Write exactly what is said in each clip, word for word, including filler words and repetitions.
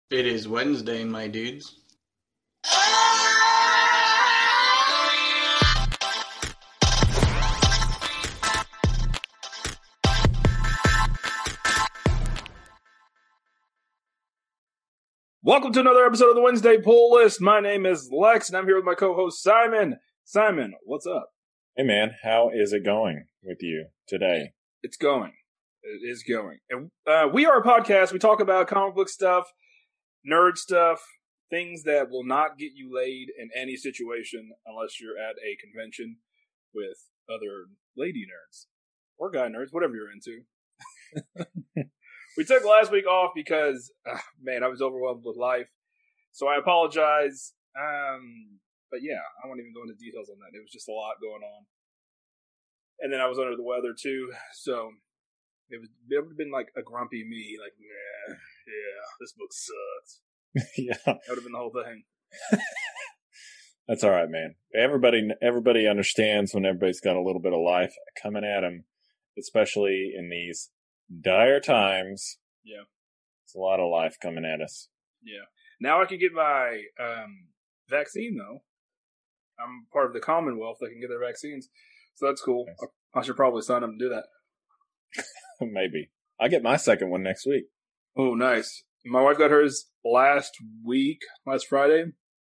It is Wednesday, my dudes. Welcome to another episode of the Wednesday Pull List. My name is Lex, and I'm here with my co-host Simon. Simon, what's up? Hey man, how is it going with you today? It's going. It is going. And uh, we are a podcast. We talk about comic book stuff, nerd stuff, things that will not get you laid in any situation unless you're at a convention with other lady nerds or guy nerds, whatever you're into. We took last week off because, uh, man, I was overwhelmed with life. So I apologize. Um, but yeah, I won't even go into details on that. It was just a lot going on. And then I was under the weather too. So it, was, it would have been like a grumpy me, like, yeah, yeah, this book sucks. Yeah. That would have been the whole thing. That's all right, man. Everybody everybody understands when everybody's got a little bit of life coming at them, especially in these dire times. Yeah. It's a lot of life coming at us. Yeah. Now I can get my um, vaccine, though. I'm part of the Commonwealth that can get their vaccines. So that's cool. Nice. I should probably sign up and do that. Maybe. I get my second one next week. Oh, nice. My wife got hers last week, last Friday.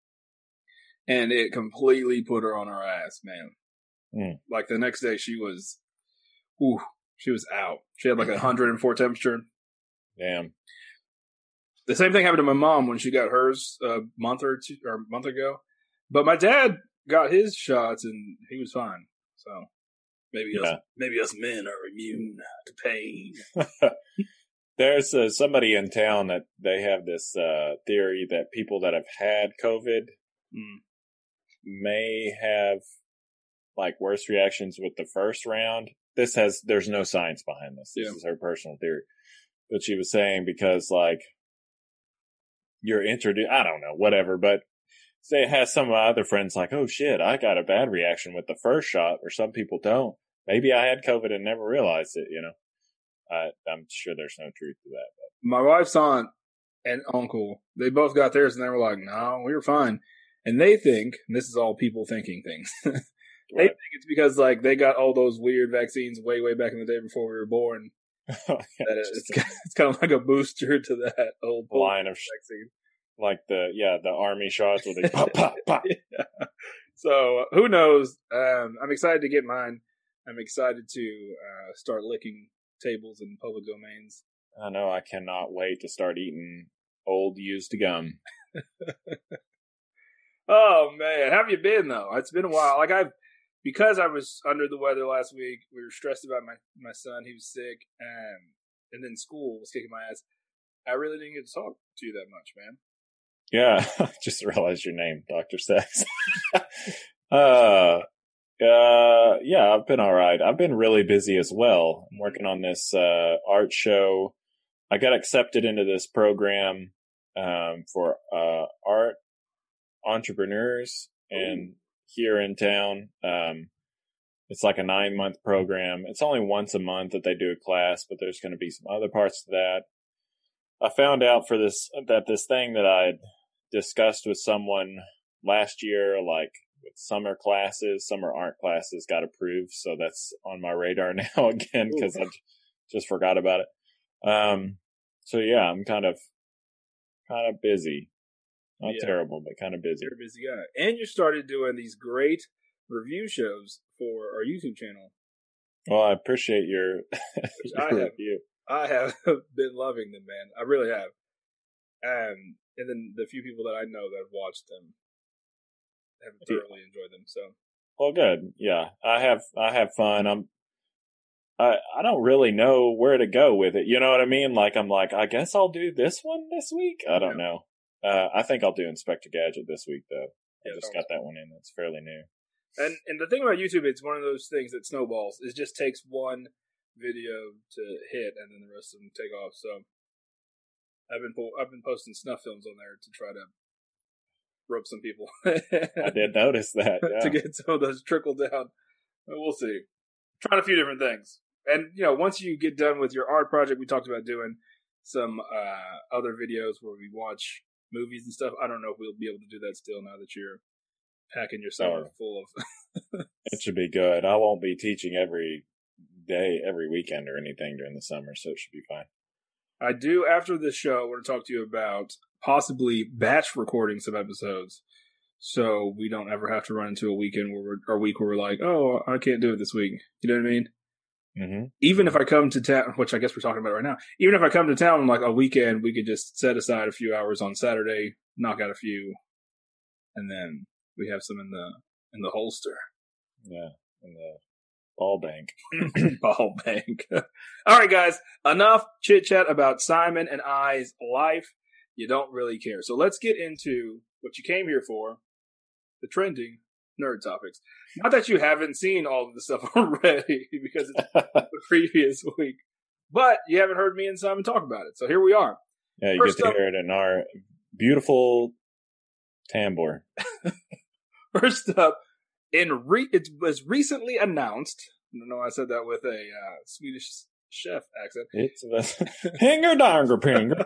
And it completely put her on her ass, man. Mm. Like the next day she was, ooh, she was out. She had like a one hundred four temperature. Damn. The same thing happened to my mom when she got hers a month or two or a month ago. But my dad got his shots and he was fine. So maybe Yeah. us, maybe us men are immune to pain. There's uh, somebody in town that they have this uh, theory that people that have had COVID Mm. may have like worse reactions with the first round. This has, there's no science behind this. This Yeah. is her personal theory. But she was saying because like you're introduced, I don't know, whatever, but say it has some of my other friends like, oh shit, I got a bad reaction with the first shot, or some people don't. Maybe I had COVID and never realized it, you know. I, I'm sure there's no truth to that. But. My wife's aunt and uncle, they both got theirs and they were like, no, we were fine. And they think, and this is all people thinking things, they Right. think it's because like they got all those weird vaccines way, way back in the day before we were born. Yeah, That it- just it's, it's kind of like a booster to that old a line of sh- vaccine. like the yeah the army shots where they pop pop pop. Yeah. So who knows? Um, I'm excited to get mine. I'm excited to uh, start licking tables in public domains. I know. I cannot wait to start eating old used gum. Oh man, how have you been though? It's been a while. Like I've because I was under the weather last week. We were stressed about my my son. He was sick, and and then school was kicking my ass. I really didn't get to talk to you that much, man. Yeah, I just realized your name, Doctor Sex. uh, uh, yeah, I've been all right. I've been really busy as well. I'm working on this uh, art show. I got accepted into this program um, for uh, art entrepreneurs, and here in town, um, it's like a nine month program. It's only once a month that they do a class, but there's going to be some other parts to that. I found out for this that this thing that I had discussed with someone last year, like with summer classes, summer art classes, got approved. So that's on my radar now again because I just forgot about it. Um, so yeah, I'm kind of kind of busy. Not Yeah. terrible, but kind of busy. You're a busy guy, and you started doing these great review shows for our YouTube channel. Well, I appreciate your, I your have. review. I have been loving them, man. I really have. Um, and then the few people that I know that have watched them have thoroughly enjoyed them. So, Well, good. Yeah, I have. I have fun. I'm. I I don't really know where to go with it. You know what I mean? Like I'm like, I guess I'll do this one this week. I don't know. Uh, I think I'll do Inspector Gadget this week though. I Yeah, just that got that one in. It's fairly new. and and the thing about YouTube, it's one of those things that snowballs. It just takes one video to hit, and then the rest of them take off. So, I've been po- I've been posting snuff films on there to try to rope some people. I did notice that. Yeah. to get some of those trickle down. We'll see. Trying a few different things. And, you know, once you get done with your art project we talked about doing, some uh, other videos where we watch movies and stuff. I don't know if we'll be able to do that still now that you're packing your summer Oh. full of. It should be good. I won't be teaching every day, every weekend or anything during the summer, so it should be fine. I do, after this show, I want to talk to you about possibly batch recording some episodes so we don't ever have to run into a weekend where we're, or a week where we're like, oh, I can't do it this week. You know what I mean? Mm-hmm. Even if I come to town, which I guess we're talking about right now, even if I come to town on like a weekend, we could just set aside a few hours on Saturday, knock out a few, and then we have some in the in the holster. Yeah, in the ball bank. Ball bank. All right, guys, enough chit chat about Simon and I's life. You don't really care. So let's get into what you came here for, the trending nerd topics. Not that you haven't seen all of the stuff already because it's the previous week, but you haven't heard me and Simon talk about it. So here we are. Yeah, you First get to up- hear it in our beautiful tambour. First up, in re- it was recently announced. I don't know why I said that with a uh, Swedish chef accent. It's a hinger danger pinger.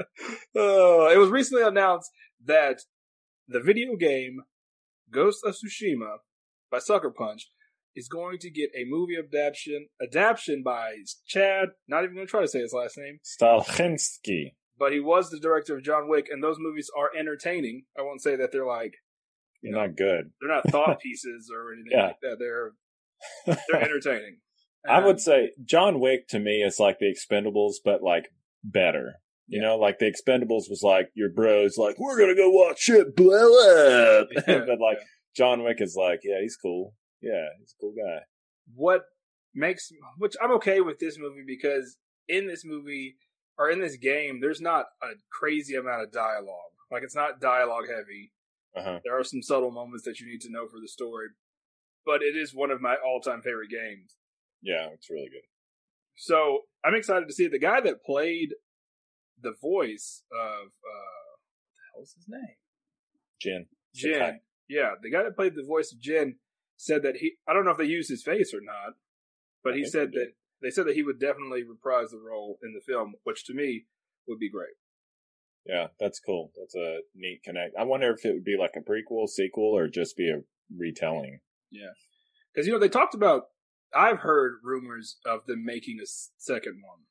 Uh, it was recently announced that the video game Ghost of Tsushima by Sucker Punch is going to get a movie adaptation adaptation by Chad. Not even going to try to say his last name. Stahelski. But he was the director of John Wick, and those movies are entertaining. I won't say that they're like, you know, Not good. they're not thought pieces or anything Yeah. like that. They're they're entertaining. I Um, would say John Wick to me is like the Expendables, but like better. You Yeah. know, like the Expendables was like your bros, like we're gonna go watch shit blow up. Yeah, but like yeah. John Wick is like, yeah, he's cool. Yeah, he's a cool guy. what makes which I'm okay with this movie because in this movie or in this game, there's not a crazy amount of dialogue. Like it's not dialogue heavy. Uh huh. There are some subtle moments that you need to know for the story, but it is one of my all-time favorite games. Yeah, it's really good. So I'm excited to see it. The guy that played the voice of uh, what the hell's his name? Jin. Jin. Sakai. Yeah, the guy that played the voice of Jin said that he. I don't know if they used his face or not, but I he think said they that did. they said that he would definitely reprise the role in the film, which to me would be great. Yeah, that's cool. That's a neat connect. I wonder if it would be like a prequel, sequel, or just be a retelling. Yeah, because you know they talked about. I've heard rumors of them making a s- second one.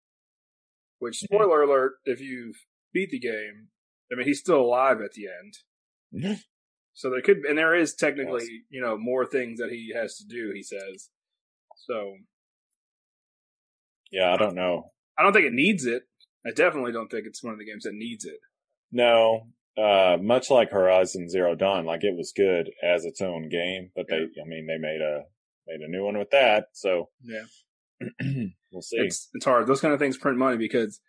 Which, spoiler alert, if you've beat the game, I mean he's still alive at the end. So there could, and there is technically, Yes. you know, more things that he has to do. He says, so Yeah, I don't know. I don't think it needs it. I definitely don't think it's one of the games that needs it. No, uh, much like Horizon Zero Dawn, like it was good as its own game, but they, I mean, they made a made a new one with that, so Yeah, we'll see. it's it's hard. Those kind of things print money because,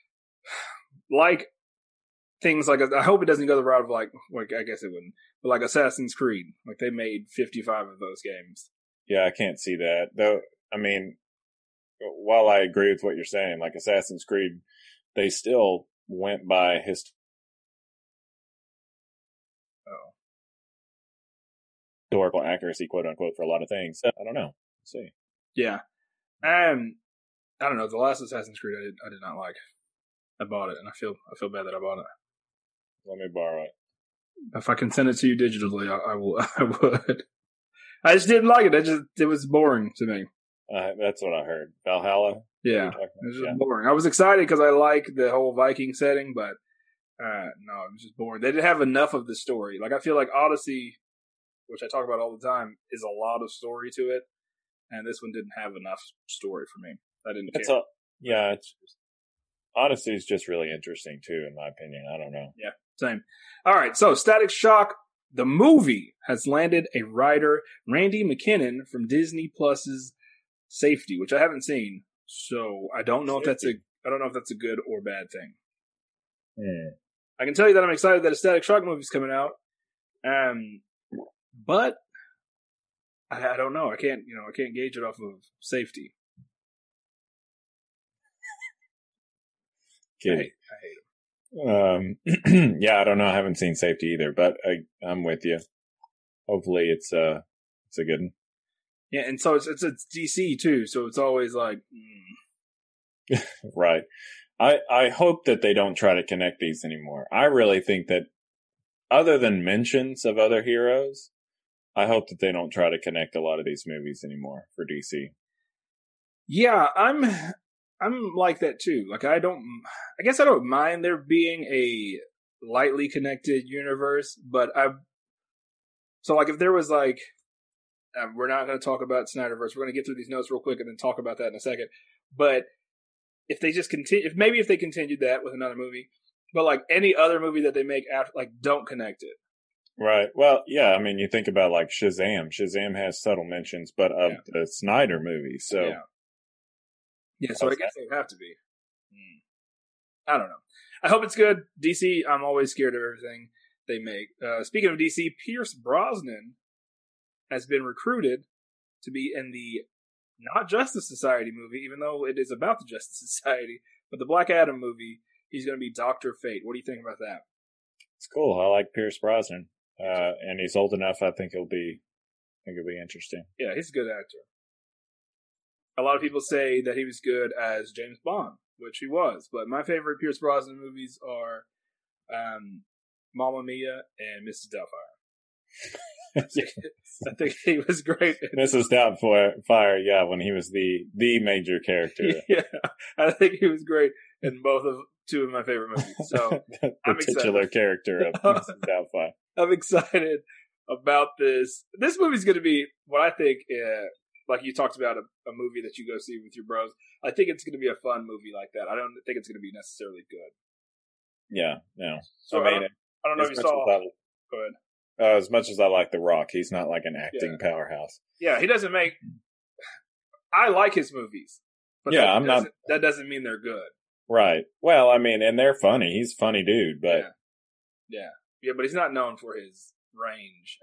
like things like I hope it doesn't go the route of like, like I guess it wouldn't, but like Assassin's Creed, like they made fifty-five of those games. Yeah, I can't see that though. I mean, while I agree with what you're saying, like Assassin's Creed, they still went by his Oh, historical accuracy, quote unquote, for a lot of things. So, I don't know. We'll see. yeah. Um, I don't know. The last Assassin's Creed I did I did not like. I bought it, and I feel I feel bad that I bought it. Let me borrow it. If I can send it to you digitally, I, I will. I would. I just didn't like it. It just it was boring to me. Uh, that's what I heard. Valhalla. Yeah, You're talking it was about? just boring. I was excited because I like the whole Viking setting, but uh, no, it was just boring. They didn't have enough of the story. Like I feel like Odyssey, which I talk about all the time, is a lot of story to it, and this one didn't have enough story for me. I didn't It's care. a, yeah, it's, Odyssey is just really interesting too, in my opinion. I don't know. Same. All right, so Static Shock, the movie, has landed a writer, Randy McKinnon from Disney Plus's Safety, which I haven't seen. So I don't know if that's a I don't know if that's a good or bad thing. Hmm. I can tell you that I'm excited that a Static Shock movie is coming out. Um, but I, I don't know. I can't you know I can't gauge it off of Safety. I Kidding. hate, I hate it. Um, yeah, I don't know. I haven't seen Safety either, but I, I'm with you. Hopefully, it's uh, it's a good one. Yeah, and so it's it's it's D C too, so it's always like mm, Right. I, I hope that they don't try to connect these anymore. I really think that other than mentions of other heroes, I hope that they don't try to connect a lot of these movies anymore for D C. Yeah, I'm I'm like that too. Like I don't I guess I don't mind there being a lightly connected universe, but I so like if there was like um, we're not going to talk about Snyderverse. We're going to get through these notes real quick and then talk about that in a second. But if they just continue, if maybe if they continued that with another movie, but like any other movie that they make after, like don't connect it. Right. Well, yeah. I mean, you think about like Shazam. Shazam has subtle mentions, but of Yeah. the Snyder movie. So, Yeah. Yeah. So I guess they would have to be. Hmm. I don't know. I hope it's good. D C. I'm always scared of everything they make. Uh, speaking of D C, Pierce Brosnan has been recruited to be in the not Justice Society movie, even though it is about the Justice Society, but the Black Adam movie. He's going to be Doctor Fate. What do you think about that? it's cool. I like Pierce Brosnan. Uh, and he's old enough. I think he'll be, I think it'll be interesting. Yeah, he's a good actor. A lot of people say that he was good as James Bond, which he was. But my favorite Pierce Brosnan movies are um, Mamma Mia and Missus Doubtfire. I think he was great. Missus Doubtfire, yeah, when he was the the major character. Yeah, I think he was great in both of two of my favorite movies. So the I'm titular excited. character of Missus Doubtfire. I'm excited about this. This movie's going to be what I think, uh, like you talked about, a, a movie that you go see with your bros. I think it's going to be a fun movie like that. I don't think it's going to be necessarily good. Yeah, no. So I I, mean, don't, I don't know if you as much saw. as I- Go ahead. Uh, as much as I like The Rock, he's not like an acting Yeah. powerhouse. Yeah, he doesn't make. I like his movies, but Yeah, that I'm not- doesn't- That doesn't mean they're good. Right. Well, I mean, and they're funny. He's a funny dude, but Yeah, yeah, yeah. But he's not known for his range.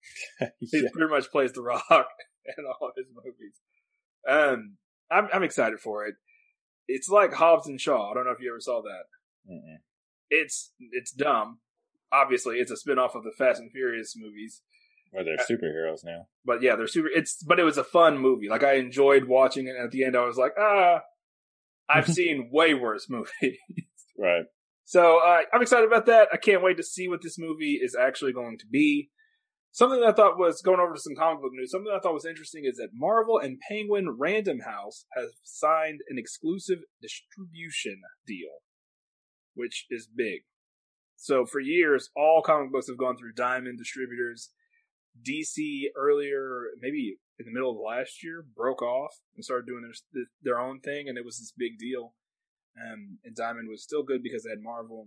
He yeah. pretty much plays The Rock in all of his movies. Um, I'm I'm excited for it. It's like Hobbs and Shaw. I don't know if you ever saw that. Mm-mm. It's it's dumb. Obviously, it's a spin-off of the Fast and Furious movies. Well, they're superheroes now. But yeah, they're super. It's but it was a fun movie. Like I enjoyed watching it. And at the end, I was like, ah, I've seen way worse movies. Right. So uh, I'm excited about that. I can't wait to see what this movie is actually going to be. Something that I thought was going over to some comic book news. Something that I thought was interesting is that Marvel and Penguin Random House have signed an exclusive distribution deal, which is big. So for years, all comic books have gone through Diamond distributors. D C earlier, maybe in the middle of last year, broke off and started doing their their own thing, and it was this big deal. Um, and Diamond was still good because they had Marvel,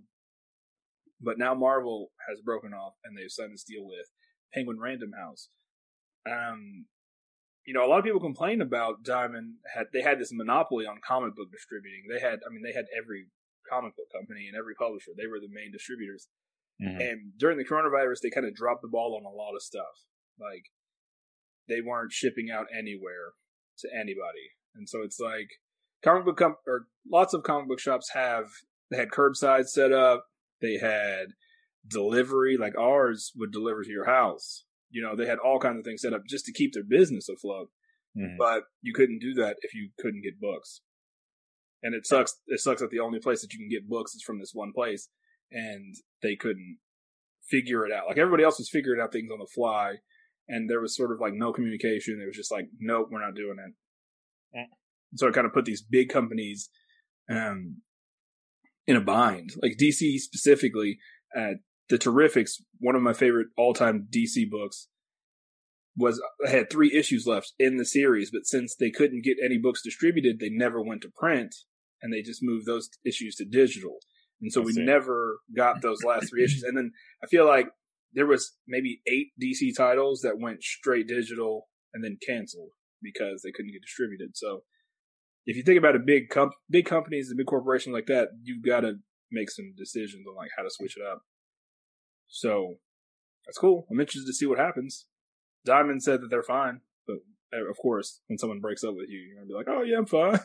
but now Marvel has broken off, and they've signed this deal with Penguin Random House. Um, you know, a lot of people complain about Diamond. Had they had this monopoly on comic book distributing? They had, I mean, they had every comic book company and every publisher. They were the main distributors. Mm-hmm. And during the coronavirus, they kind of dropped the ball on a lot of stuff. Like, they weren't shipping out anywhere to anybody. And so it's like, comic book com- or lots of comic book shops have, they had curbside set up. They had delivery, like ours would deliver to your house. You know, they had all kinds of things set up just to keep their business afloat. Mm-hmm. But you couldn't do that if you couldn't get books. And it sucks. It sucks that the only place that you can get books is from this one place, and they couldn't figure it out. Like everybody else was figuring out things on the fly, and there was sort of like no communication. It was just like, nope, we're not doing it. Yeah. So it kind of put these big companies um, in a bind. Like D C specifically, uh, the Terrifics, one of my favorite all-time D C books, was had three issues left in the series, but since they couldn't get any books distributed, they never went to print, and they just moved those issues to digital. And so I we see. never got those last three issues. And then I feel like there was maybe eight D C titles that went straight digital and then canceled because they couldn't get distributed. So if you think about a big comp- big companies and big corporations like that, you've got to make some decisions on like how to switch it up. So that's cool. I'm interested to see what happens. Diamond said that they're fine, but of course, when someone breaks up with you, you're gonna be like, "Oh yeah, I'm fine."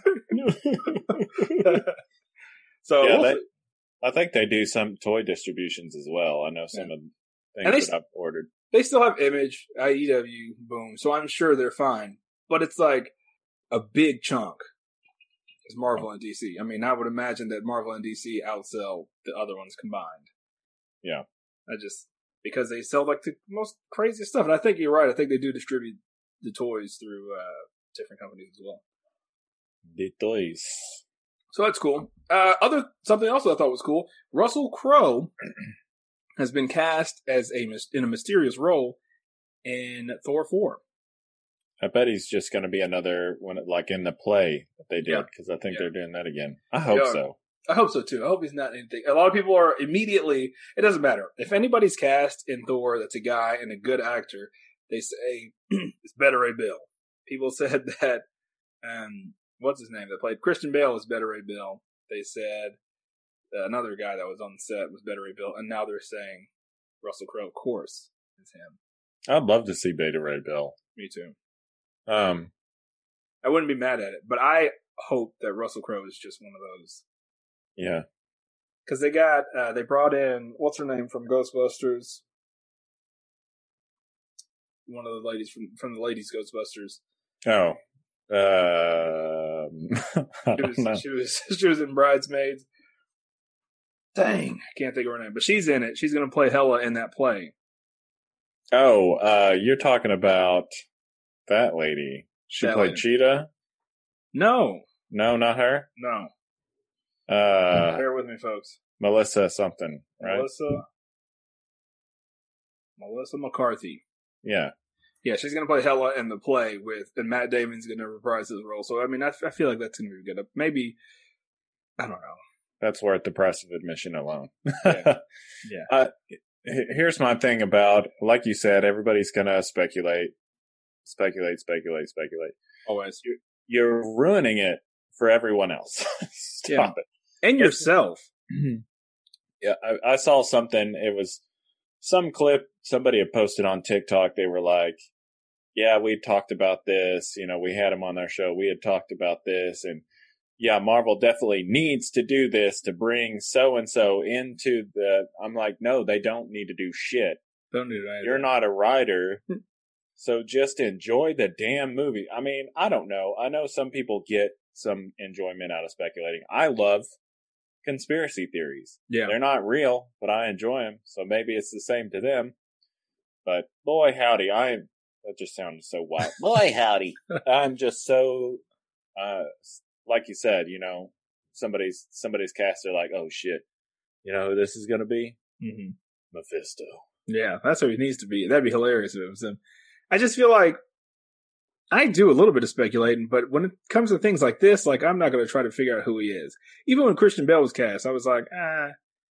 So Yeah, we'll they- see. I think they do some toy distributions as well. I know some Yeah. of the And things they- that I've ordered. They still have Image, I E W, Boom, so I'm sure they're fine. But it's like a big chunk. is Marvel and D C. I mean, I would imagine that Marvel and D C outsell the other ones combined. Yeah. I just, because they sell like the most crazy stuff. And I think you're right. I think they do distribute the toys through uh, different companies as well. The toys. So that's cool. Uh, other something else I thought was cool. Russell Crowe has been cast as a in a mysterious role in Thor four. I bet he's just going to be another one, like in the play that they did, because yeah. I think yeah. they're doing that again. I hope yeah. so. I hope so too. I hope he's not anything. A lot of people are immediately. It doesn't matter if anybody's cast in Thor that's a guy and a good actor. They say it's Beta Ray Bill. People said that. Um, what's his name that played Christian Bale is Beta Ray Bill. They said uh, another guy that was on the set was Beta Ray Bill, and now they're saying Russell Crowe, of course, is him. I'd love to see Beta Ray Bill. Me too. Um, I wouldn't be mad at it, but I hope that Russell Crowe is just one of those. Yeah, because they got uh, they brought in what's her name from Ghostbusters, one of the ladies from from the ladies Ghostbusters. Oh, um, I she don't was know. she was she was in Bridesmaids. Dang, I can't think of her name, but she's in it. She's going to play Hela in that play. Oh, uh, you're talking about that lady. She that played lady. Cheetah? No. No, not her? No. Uh, Bear with me, folks. Melissa something, right? Melissa. Melissa McCarthy. Yeah. Yeah, she's going to play Hela in the play with, and Matt Damon's going to reprise his role. So, I mean, I, I feel like that's going to be good. Maybe, I don't know. That's worth the price of admission alone. Yeah. yeah. Uh, here's my thing about, like you said, everybody's going to speculate, speculate, speculate, speculate. Always. You're, you're ruining it for everyone else. Stop yeah. it. And yourself. Yeah, I, I saw something. It was some clip somebody had posted on TikTok. They were like, yeah, we talked about this. You know, we had him on our show. We had talked about this. And yeah, Marvel definitely needs to do this to bring so-and-so into the... I'm like, no, they don't need to do shit. Don't do that. You're not a writer. So just enjoy the damn movie. I mean, I don't know. I know some people get some enjoyment out of speculating. I love conspiracy theories. Yeah. They're not real, but I enjoy them. So maybe it's the same to them. But boy, howdy, I am... That just sounded so wild. Boy, howdy. I'm just so... Uh, like you said, you know, somebody's somebody's cast, they're like, oh shit, you know who this is going to be? Mm-hmm. Mephisto. Yeah, that's who he needs to be. That'd be hilarious if it was him. I just feel like I do a little bit of speculating, but when it comes to things like this, like I'm not going to try to figure out who he is. Even when Christian Bale was cast, I was like, ah.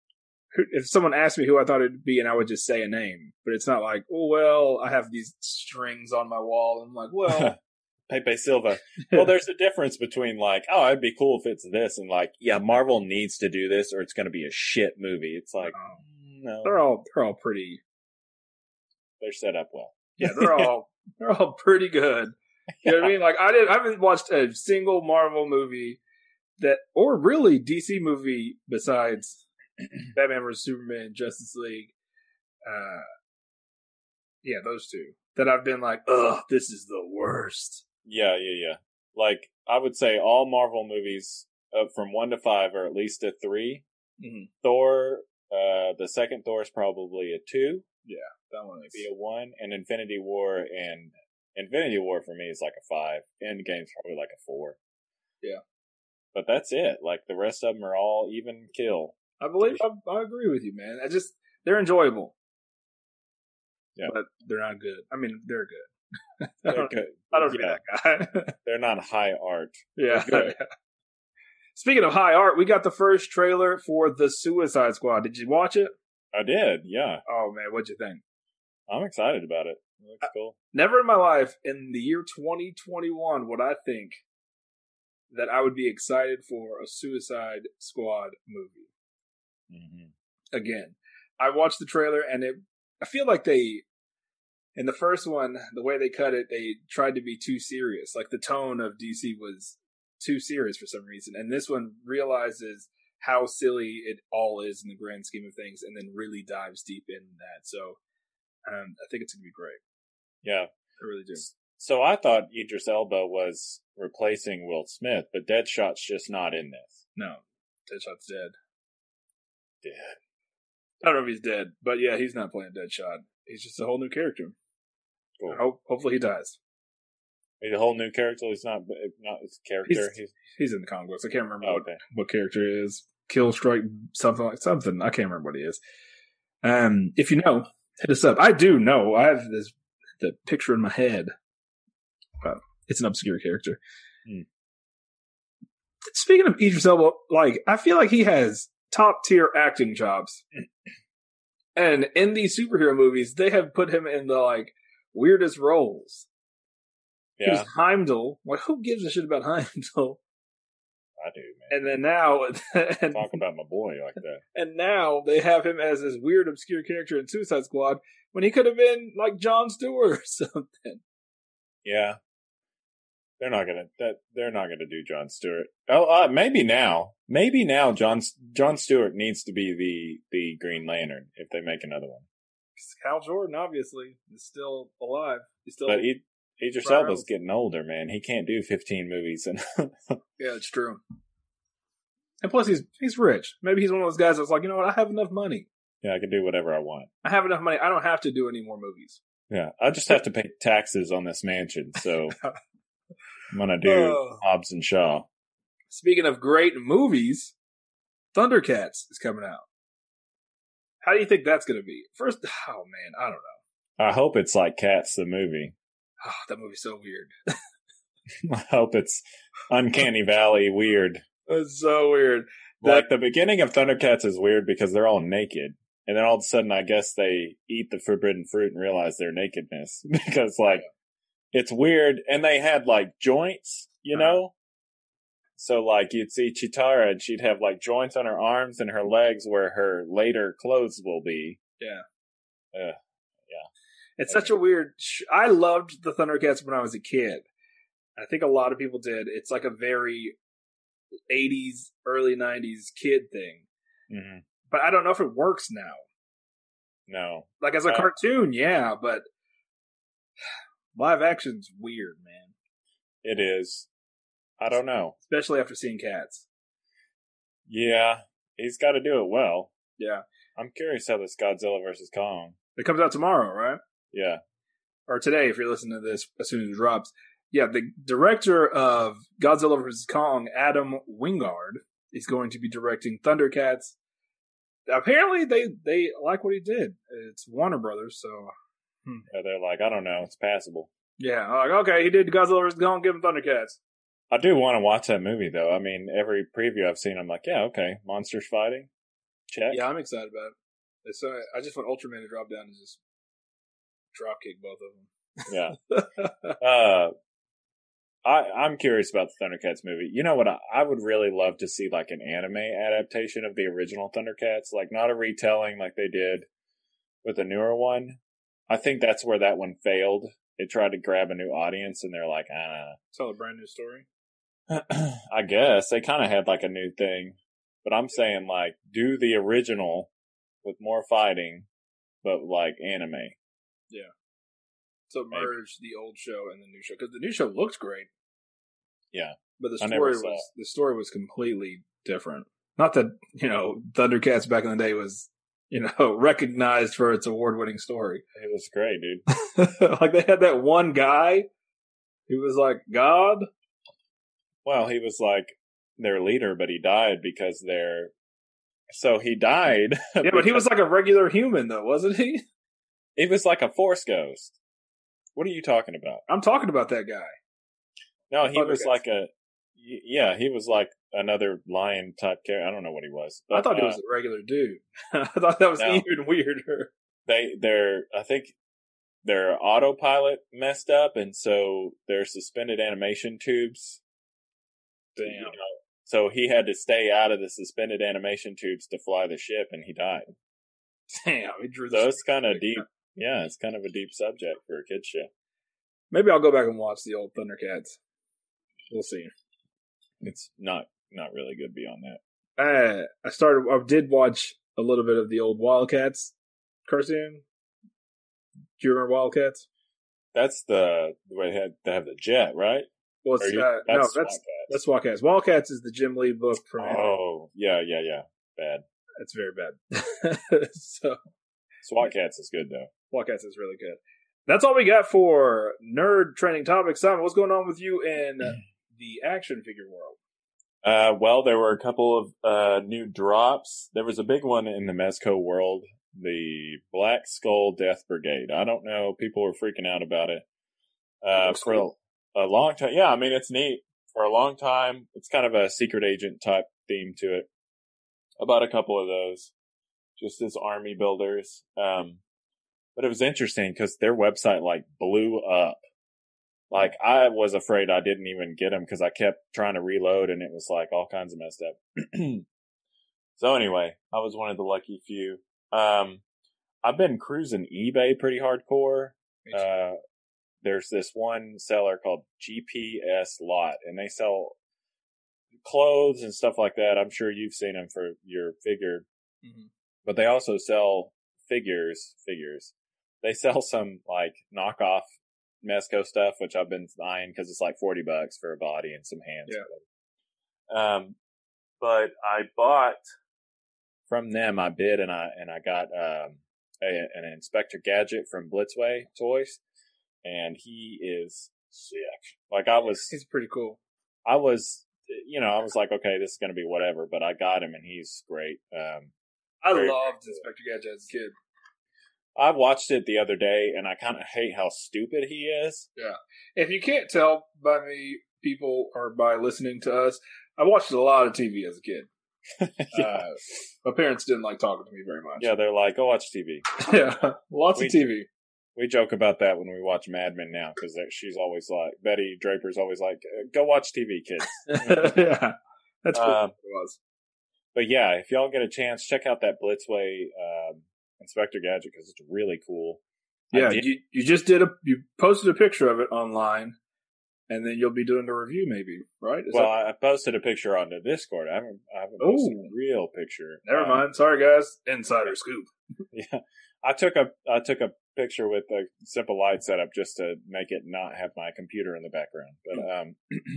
If someone asked me who I thought it'd be, and I would just say a name, but it's not like, oh well, I have these strings on my wall, and I'm like, well. Pepe Silva. Well, there's a difference between like, oh, it'd be cool if it's this, and like, yeah, Marvel needs to do this, or it's going to be a shit movie. It's like, um, no, they're all they're all pretty. They're set up well. Yeah, they're all they're all pretty good. You know what I mean? Like, I did. I haven't watched a single Marvel movie that, or really D C movie besides Batman versus Superman, Justice League. Uh, yeah, those two that I've been like, ugh, this is the worst. Yeah, yeah, yeah. Like, I would say all Marvel movies uh, from one to five are at least a three. Mm-hmm. Thor, uh, the second Thor is probably a two. Yeah, that one is. Maybe a one. And Infinity War, and Infinity War for me is like a five. Endgame's probably like a four. Yeah. But that's it. Like, the rest of them are all even kill. I believe, I, I agree with you, man. I just, they're enjoyable. Yeah. But they're not good. I mean, they're good. They're I don't, good. I don't yeah. be that guy. They're not high art. Yeah. Speaking of high art, we got the first trailer for The Suicide Squad. Did you watch it? I did, yeah. Oh, man, what'd you think? I'm excited about it. It looks cool. Never in my life, in the year twenty twenty-one, would I think that I would be excited for a Suicide Squad movie. Mm-hmm. Again, I watched the trailer, and it. I feel like they... In the first one, the way they cut it, they tried to be too serious. Like, the tone of D C was too serious for some reason. And this one realizes how silly it all is in the grand scheme of things, and then really dives deep in that. So, um, I think it's going to be great. Yeah. I really do. So I thought Idris Elba was replacing Will Smith, but Deadshot's just not in this. No, Deadshot's dead. Dead. I don't know if he's dead, but yeah, he's not playing Deadshot. He's just a whole new character. Cool. Hope, hopefully he dies. He's a whole new character. He's not not his character. He's, He's, he's in the comic books. I can't remember oh, what, okay. what character he is. Kill Strike, something like something. I can't remember what he is. Um, if you know, hit us up. I do know. I have this the picture in my head. But it's an obscure character. Hmm. Speaking of Idris Elba, like I feel like he has top tier acting jobs, and in these superhero movies, they have put him in the like weirdest roles. Yeah, He's Heimdall. Like, who gives a shit about Heimdall? I do, man. And then now, and, Talk about my boy like that. and now they have him as this weird, obscure character in Suicide Squad when he could have been like Jon Stewart or something. Yeah, they're not gonna. That they're not gonna do Jon Stewart. Oh, uh, maybe now. Maybe now, John Jon Stewart needs to be the the Green Lantern if they make another one. Hal Jordan, obviously, is still alive. He's still. But he, Idris Elba's getting older, man. He can't do fifteen movies. And yeah, it's true. And plus, he's he's rich. Maybe he's one of those guys that's like, you know what? I have enough money. yeah, I can do whatever I want. I have enough money. I don't have to do any more movies. Yeah, I just have to pay taxes on this mansion, so I'm gonna do Oh. Hobbs and Shaw. Speaking of great movies, Thundercats is coming out. How do you think that's going to be? First, oh man, I don't know. I hope it's like Cats the movie. Oh, that movie's so weird. I hope it's Uncanny Valley weird. It's so weird. Like the beginning of Thundercats is weird because they're all naked. And then all of a sudden, I guess they eat the forbidden fruit and realize their nakedness. Because, like, it's weird. And they had, like, joints, you Uh-huh. know? So, like, you'd see Chitara and she'd have, like, joints on her arms and her legs where her later clothes will be. Yeah. Uh, It's such a weird. Sh- I loved the Thundercats when I was a kid. I think a lot of people did. It's like a very eighties, early nineties kid thing. mm-hmm. But I don't know if it works now. No. Like as a Uh, cartoon, yeah, but live action's weird, man. It is. I don't know. Especially after seeing Cats. Yeah. He's got to do it well. Yeah. I'm curious how this Godzilla versus Kong. It comes out tomorrow, right? Yeah. Or today, if you're listening to this as soon as it drops. Yeah, the director of Godzilla versus Kong, Adam Wingard, is going to be directing Thundercats. Apparently, they, they like what he did. It's Warner Brothers, so... Hmm. Yeah, they're like, I don't know. It's passable. Yeah, I'm like, okay, he did Godzilla versus Kong, give him Thundercats. I do want to watch that movie, though. I mean, every preview I've seen, I'm like, yeah, okay. Monsters fighting? Check. Yeah, I'm excited about it. So I just want Ultraman to drop down and just drop kick both of them. Yeah. uh, I, I'm curious about the Thundercats movie. You know what? I, I would really love to see like an anime adaptation of the original Thundercats, like not a retelling like they did with the newer one. I think that's where that one failed. They tried to grab a new audience, and they're like, ah. Tell a brand new story. I guess they kind of had like a new thing, but I'm saying like do the original with more fighting, but like anime. Yeah. So Maybe. merge the old show and the new show because the new show looks great. Yeah, but the I never story saw was the story was completely different. Not that you know Thundercats back in the day was you know recognized for its award-winning story. It was great, dude. Like they had that one guy who was like God. Well, he was like their leader, but he died because they're. So he died. Yeah, but he was like a regular human, though, wasn't he? He was like a Force ghost. What are you talking about? I'm talking about that guy. No, he was Thundercats. like a. Yeah, he was like another lion type character. I don't know what he was. I but, thought he uh, was a regular dude. I thought that was No. even weirder. They, they're. I think their autopilot messed up, and so their suspended animation tubes. Damn. You know, so he had to stay out of the suspended animation tubes to fly the ship, and he died. Damn, he drew So the it's kind of deep. Yeah, it's kind of a deep subject for a kid's show. Maybe I'll go back and watch the old Thundercats. We'll see. It's not not really good beyond that. Uh, I started. I did watch a little bit of the old Wildcats cartoon. Do you remember Wildcats? That's the where they, had, they have the jet, right? Well, it's, you, uh, that's no, that's that's Wildcats. Wildcats is the Jim Lee book from. Oh, yeah, yeah, yeah. Bad. It's very bad. So, SWAT Cats is good though. Wildcats is really good. That's all we got for nerd trending topics. Simon, what's going on with you in the action figure world? Uh, well, there were a couple of uh, new drops. There was a big one in the Mezco world, the Black Skull Death Brigade. I don't know. People were freaking out about it. Uh, for a, a long time. Yeah, I mean, it's neat. For a long time, it's kind of a secret agent type theme to it. About a couple of those. Just as army builders. Um, but it was interesting because their website like blew up. Like I was afraid I didn't even get them because I kept trying to reload and it was like all kinds of messed up. So anyway, I was one of the lucky few. Um, I've been cruising eBay pretty hardcore. Uh, there's this one seller called G P S Lot and they sell clothes and stuff like that. I'm sure you've seen them for your figure, mm-hmm. But they also sell figures, figures. They sell some like knockoff Mezco stuff, which I've been buying because it's like forty bucks for a body and some hands. Yeah. Um, but I bought from them. I bid and I and I got um a, an Inspector Gadget from Blitzway Toys, and he is sick. Like I was, he's pretty cool. I was, you know, I was like, okay, this is gonna be whatever, but I got him and he's great. Um, I loved Inspector Gadget as a kid. I watched it the other day, and I kind of hate how stupid he is. Yeah. If you can't tell by me, people, or by listening to us, I watched a lot of T V as a kid. Yeah. Uh, my parents didn't like talking to me very much. Yeah, they're like, go watch T V. Yeah, lots we, of T V. We joke about that when we watch Mad Men now, because she's always like, Betty Draper's always like, go watch T V, kids. Yeah, that's what um, it was. But yeah, if y'all get a chance, check out that Blitzway um, Inspector Gadget because it's really cool. Yeah, you you just did a you posted a picture of it online, and then you'll be doing a review, maybe, right? Is well, that... I posted a picture on the Discord. I haven't I haven't posted Ooh. a real picture. Never um, mind. Sorry, guys. Insider scoop. Yeah, I took a I took a picture with a simple light setup just to make it not have my computer in the background. But um,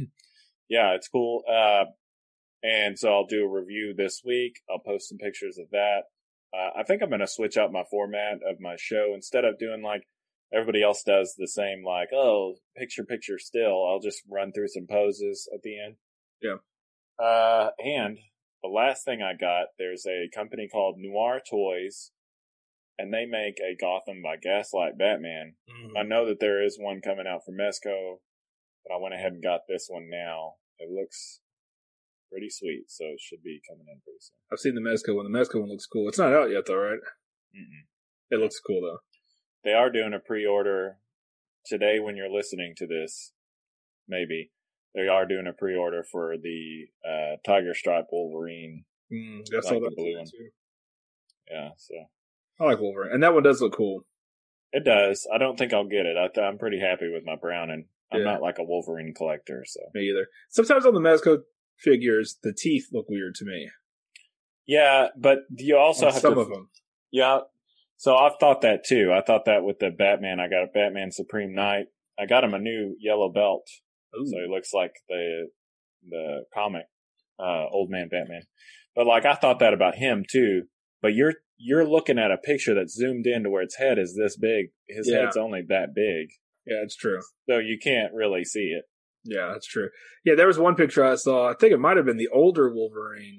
yeah, it's cool. Uh, and so I'll do a review this week. I'll post some pictures of that. Uh, I think I'm going to switch up my format of my show. Instead of doing like everybody else does the same, like, oh, picture, picture still, I'll just run through some poses at the end. Yeah. Uh, and the last thing I got, there's a company called Noir Toys, and they make a Gotham by Gaslight Batman. Mm-hmm. I know that there is one coming out for Mezco, but I went ahead and got this one now. It looks pretty sweet, so it should be coming in pretty soon. I've seen the Mezco one. The Mezco one looks cool. It's not out yet, though, right? Mm-mm. It looks cool, though. They are doing a pre-order today when you're listening to this, maybe. They are doing a pre-order for the uh, Tiger Stripe Wolverine. Mm, that's like all the blue one. Too. Yeah, so. I like Wolverine. And that one does look cool. It does. I don't think I'll get it. I th- I'm pretty happy with my Browning. I'm yeah. not like a Wolverine collector, so. Me either. Sometimes on the Mezco figures, the teeth look weird to me. Yeah, but you also on have some to, of them. Yeah, so I've thought that too. I thought that with the Batman. I got a Batman Supreme Knight. I got him a new yellow belt, Ooh. So he looks like the the comic uh, Old Man Batman. But like I thought that about him too. But you're you're looking at a picture that's zoomed in to where its head is this big. His yeah. head's only that big. Yeah, it's true. So you can't really see it. Yeah, that's true. Yeah, there was one picture I saw. I think it might have been the older Wolverine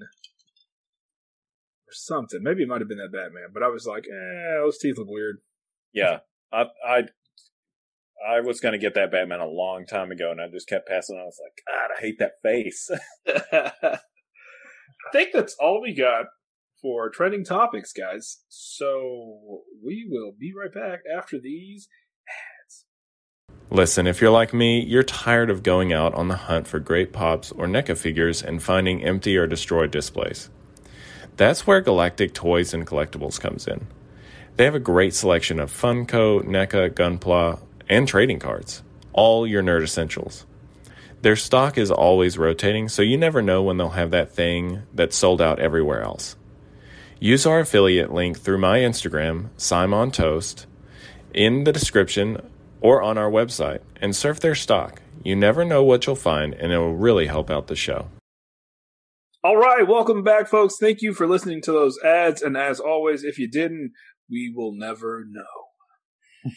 or something. Maybe it might have been that Batman. But I was like, eh, those teeth look weird. Yeah, I I I was going to get that Batman a long time ago, and I just kept passing on. I was like, God, I hate that face. I think that's all we got for trending topics, guys. So we will be right back after these ads. Listen, if you're like me, you're tired of going out on the hunt for great pops or NECA figures and finding empty or destroyed displays. That's where Galactic Toys and Collectibles comes in. They have a great selection of Funko, NECA, Gunpla, and trading cards. All your nerd essentials. Their stock is always rotating, so you never know when they'll have that thing that's sold out everywhere else. Use our affiliate link through my Instagram, Simon Toast, in the description or on our website and surf their stock. You never know what you'll find, and it will really help out the show. All right, welcome back, folks. Thank you for listening to those ads. And as always, if you didn't, we will never know.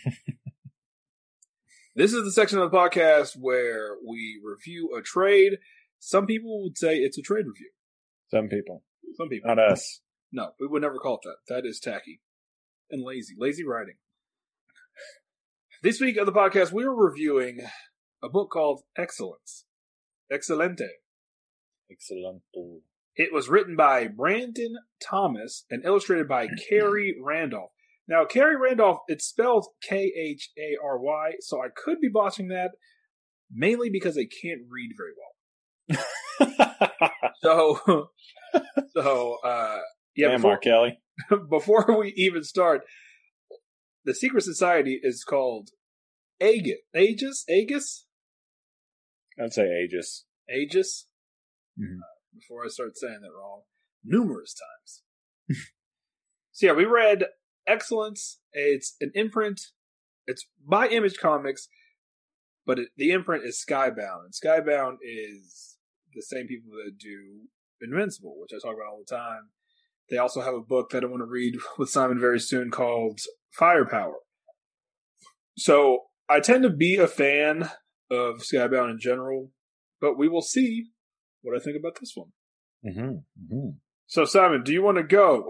This is the section of the podcast where we review a trade. Some people would say it's a trade review. Some people. Some people. Not us. No, we would never call it that. That is tacky and lazy. Lazy writing. This week of the podcast, we are reviewing a book called Excellence. Excelente. Excellent. It was written by Brandon Thomas and illustrated by Carrie Randolph. Now, Carrie Randolph, it's spelled K H A R Y, so I could be botching that, mainly because I can't read very well. so, so, uh, yeah. Damn, before, Mark Kelly. before we even start, the secret society is called Aegis. Aegis? Aegis? I'd say Aegis. Aegis? Mm-hmm. Uh, before I start saying that wrong, numerous times. So yeah, we read Excellence. It's an imprint. It's by Image Comics, but it, the imprint is Skybound. And Skybound is the same people that do Invincible, which I talk about all the time. They also have a book that I want to read with Simon very soon called Firepower. So I tend to be a fan of Skybound in general, but we will see what I think about this one. Mm-hmm. Mm-hmm. So Simon, do you want to go?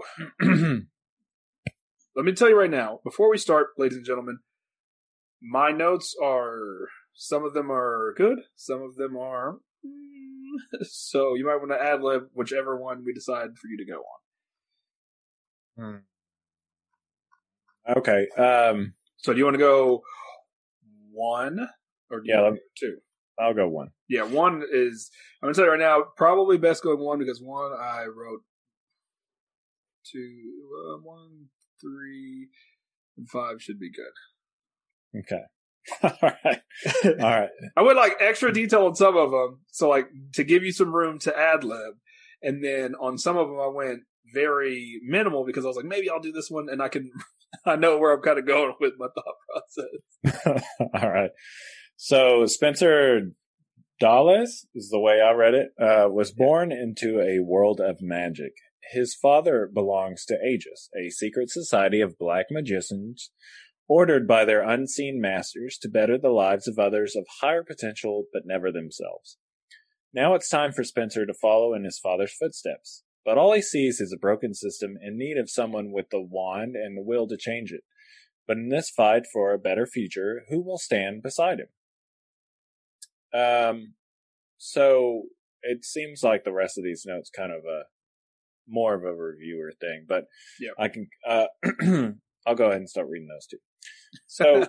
Let me tell you right now, before we start, ladies and gentlemen, my notes are, some of them are good, some of them are, mm, so you might want to ad-lib whichever one we decide for you to go on. Hmm. Okay. Um, so do you want to go one, or do you yeah, want to go two? I'll go one. Yeah, one is, I'm going to tell you right now, probably best going one, because one I wrote two, uh, one, three, and five should be good. Okay. All right. All right. I went like extra detail on some of them, so like to give you some room to ad lib, and then on some of them I went very minimal because I was like, maybe I'll do this one, and I can, I know where I'm kind of going with my thought process. All right. So Spencer Dawes is the way I read it. Uh, was born into a world of magic. His father belongs to Aegis, a secret society of black magicians ordered by their unseen masters to better the lives of others of higher potential but never themselves. Now it's time for Spencer to follow in his father's footsteps, but all he sees is a broken system in need of someone with the wand and the will to change it. But in this fight for a better future, who will stand beside him? Um, so it seems like the rest of these notes kind of a more of a reviewer thing, but yeah, I can, uh, I'll go ahead and start reading those two. So,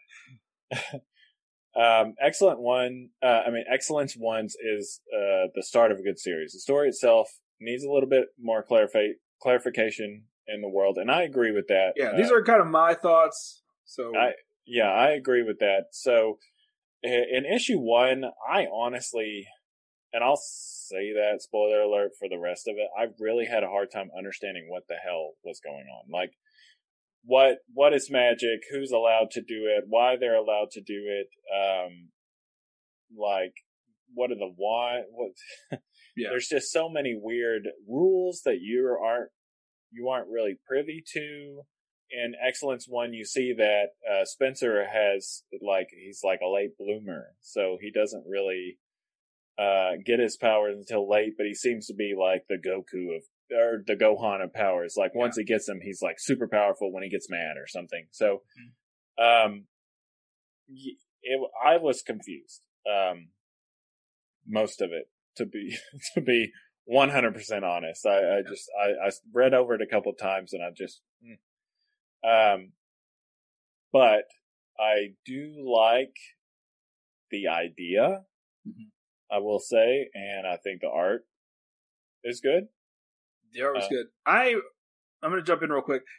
um, excellent one. Uh, I mean, excellence ones is, uh, the start of a good series. The story itself needs a little bit more clarify, clarification in the world. And I agree with that. Yeah. These uh, are kind of my thoughts. So I, yeah, I agree with that. So in issue one, I honestly, and I'll say that, spoiler alert for the rest of it, I really had a hard time understanding what the hell was going on. Like, what what is magic? Who's allowed to do it? Why they're allowed to do it? Um, like, what are the why? What? Yeah. There's just so many weird rules that you aren't you aren't really privy to. In Excellence One, you see that uh, Spencer has like he's like a late bloomer, so he doesn't really uh, get his powers until late. But he seems to be like the Goku of or the Gohan of powers. Like once yeah. he gets them, he's like super powerful when he gets mad or something. So, um, it, I was confused. Um, most of it, to be to be one hundred percent honest. I, I just I, I read over it a couple of times and I just. Mm. Um, but I do like the idea, mm-hmm. I will say, and I think the art is good. The art was uh, good. I, I'm going to jump in real quick.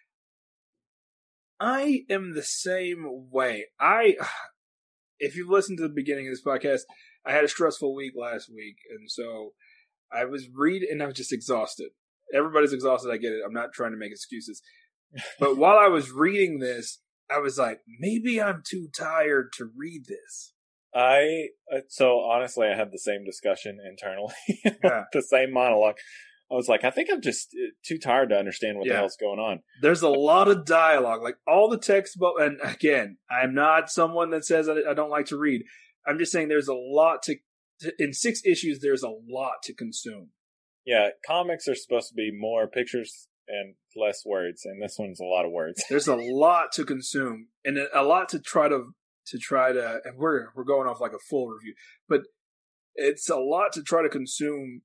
I am the same way. I, if you've listened to the beginning of this podcast, I had a stressful week last week, and so I was reading, and I was just exhausted. Everybody's exhausted, I get it. I'm not trying to make excuses. But while I was reading this, I was like, maybe I'm too tired to read this. I uh, so honestly, I had the same discussion internally, Yeah. the same monologue. I was like, I think I'm just uh, too tired to understand what Yeah. the hell's going on. There's a lot of dialogue, like all the text. And again, I'm not someone that says I, I don't like to read. I'm just saying there's a lot to, to, in six issues, there's a lot to consume. Yeah, comics are supposed to be more pictures and less words, and this one's a lot of words. There's a lot to consume and a lot to try to, to try to, and we're, we're going off like a full review, but it's a lot to try to consume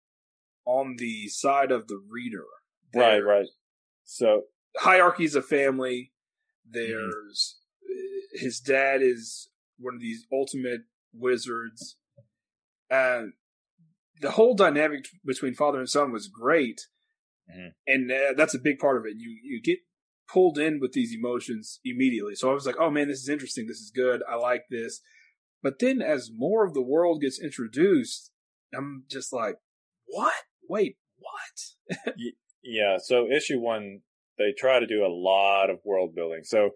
on the side of the reader. Right, right. So hierarchies of family. There's mm-hmm. his dad is one of these ultimate wizards, and the whole dynamic between father and son was great, mm-hmm. and uh, that's a big part of it. You you get pulled in with these emotions immediately. So I was like, oh man, this is interesting. This is good. I like this. But then as more of the world gets introduced, I'm just like, what? Wait, what? Yeah, so issue one, they try to do a lot of world building. So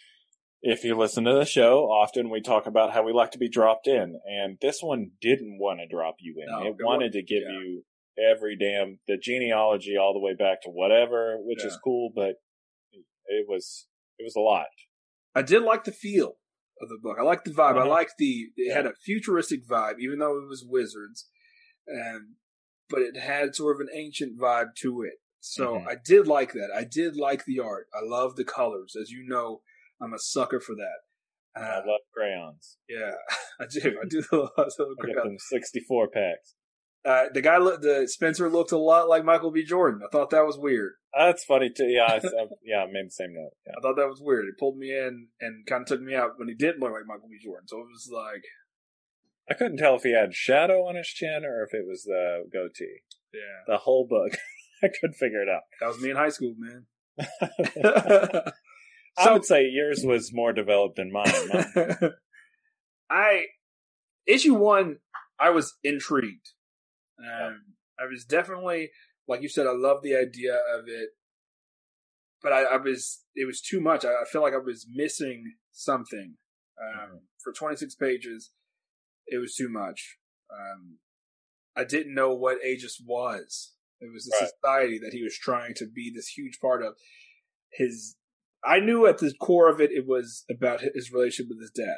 if you listen to the show, often we talk about how we like to be dropped in. And this one didn't want to drop you in. No, it wanted to give yeah. you every damn, the genealogy all the way back to whatever, which yeah. is cool, but it was, it was a lot. I did like the feel of the book. I liked the vibe. Uh-huh. I liked the, it yeah. had a futuristic vibe, even though it was wizards. And, but it had sort of an ancient vibe to it. So mm-hmm. I did like that. I did like the art. I love the colors. As you know, I'm a sucker for that. Uh, I love crayons. Yeah, I do. I do love crayons. I get them sixty-four packs. Uh, the guy, the Spencer looked a lot like Michael B. Jordan. I thought that was weird. That's funny too. Yeah, I, I, yeah, I made the same note. Yeah. I thought that was weird. He pulled me in and kind of took me out when he did look like Michael B. Jordan. So it was like, I couldn't tell if he had shadow on his chin or if it was the goatee. Yeah, the whole book. I couldn't figure it out. That was me in high school, man. I would say yours was more developed than mine. mine. I issue one, I was intrigued. Um, yeah. I was definitely, like you said, I love the idea of it, but I, I was it was too much. I, I feel like I was missing something. Um, mm-hmm. For twenty-six pages, it was too much. Um, I didn't know what Aegis was. It was the right. society that he was trying to be this huge part of. His, I knew at the core of it, it was about his relationship with his dad.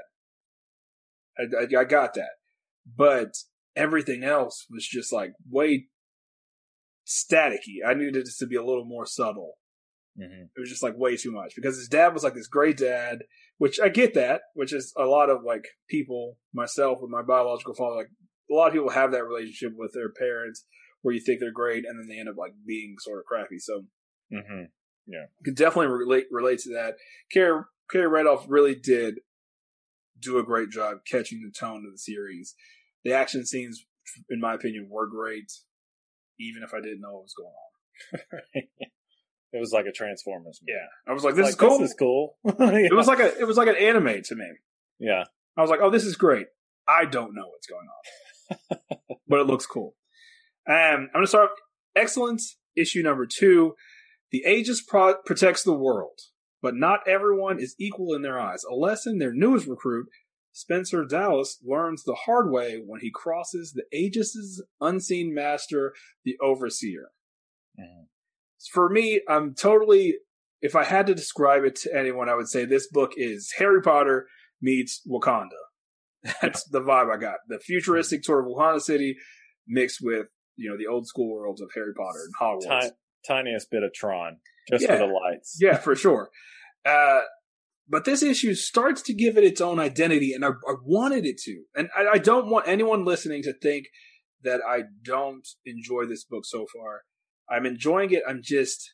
I, I, I got that. But everything else was just like way staticky. I needed it to be a little more subtle. Mm-hmm. It was just like way too much because his dad was like this great dad, which I get that, which is a lot of like people, myself with my biological father, like a lot of people have that relationship with their parents where you think they're great and then they end up like being sort of crappy. So mm-hmm. yeah, you can definitely relate relate to that. Kerry Kerry Randolph really did do a great job catching the tone of the series. The action scenes, in my opinion, were great, even if I didn't know what was going on. It was like a Transformers movie. Yeah, I was like, "This like, is cool. This is cool." yeah. It was like a, it was like an anime to me. Yeah, I was like, "Oh, this is great." I don't know what's going on, but it looks cool. Um, I'm going to start Excellence issue number two. The Aegis pro- protects the world, but not everyone is equal in their eyes. A lesson their newest recruit, Spencer Dallas, learns the hard way when he crosses the Aegis' unseen master, the Overseer. Mm-hmm. For me, I'm totally, if I had to describe it to anyone, I would say this book is Harry Potter meets Wakanda. That's the vibe I got. The futuristic sort of Wakanda city mixed with, you know, the old school worlds of Harry Potter and Hogwarts. Ti- tiniest bit of Tron, just yeah. for the lights. Yeah, for sure. Uh, but this issue starts to give it its own identity, and I, I wanted it to. And I, I don't want anyone listening to think that I don't enjoy this book so far. I'm enjoying it. I'm just,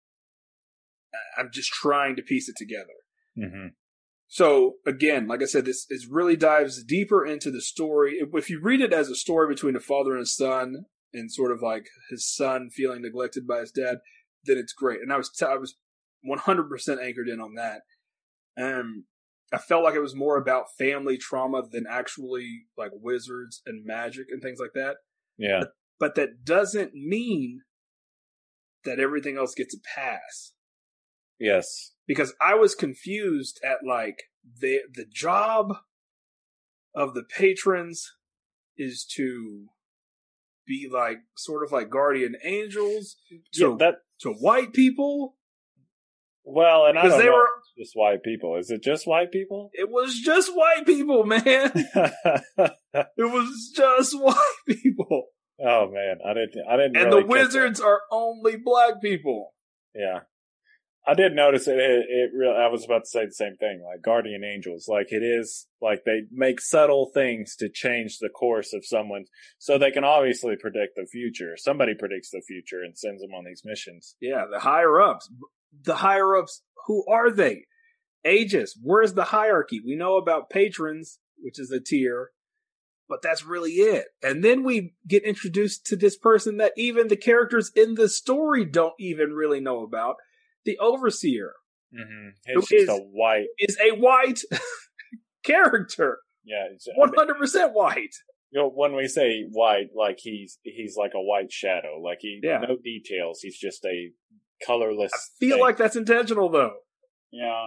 I'm just trying to piece it together. Mm-hmm. So again, like I said, this is really dives deeper into the story. If you read it as a story between a father and a son, and sort of like his son feeling neglected by his dad, then it's great. And I was, t- I was one hundred percent anchored in on that. Um, I felt like it was more about family trauma than actually like wizards and magic and things like that. Yeah. But, but that doesn't mean that everything else gets a pass. Yes. because I was confused at like the the job of the patrons is to be like sort of like guardian angels to Yeah, that to white people. well, and I Because don't they know. were- if it's just white people. Is it just white people? It was just white people, man. It was just white people, Oh man, I didn't. I didn't. and really the catch that. wizards are only black people. Yeah, I did notice it. It, it really, I was about to say the same thing. Like guardian angels, like it is like they make subtle things to change the course of someone, so they can obviously predict the future. Somebody predicts the future and sends them on these missions. Yeah, the higher ups. The higher ups, who are they? Aegis, where's the hierarchy? We know about patrons, which is a tier, but that's really it. And then we get introduced to this person that even the characters in the story don't even really know about. The Overseer Mm-hmm. Who It's just is- a white. is a white character, Yeah, it's, I one mean, hundred percent white. you know, when we say white, like he's he's like a white shadow. Like he Yeah. no details. He's just a colorless. I feel thing. like that's intentional, though. yeah,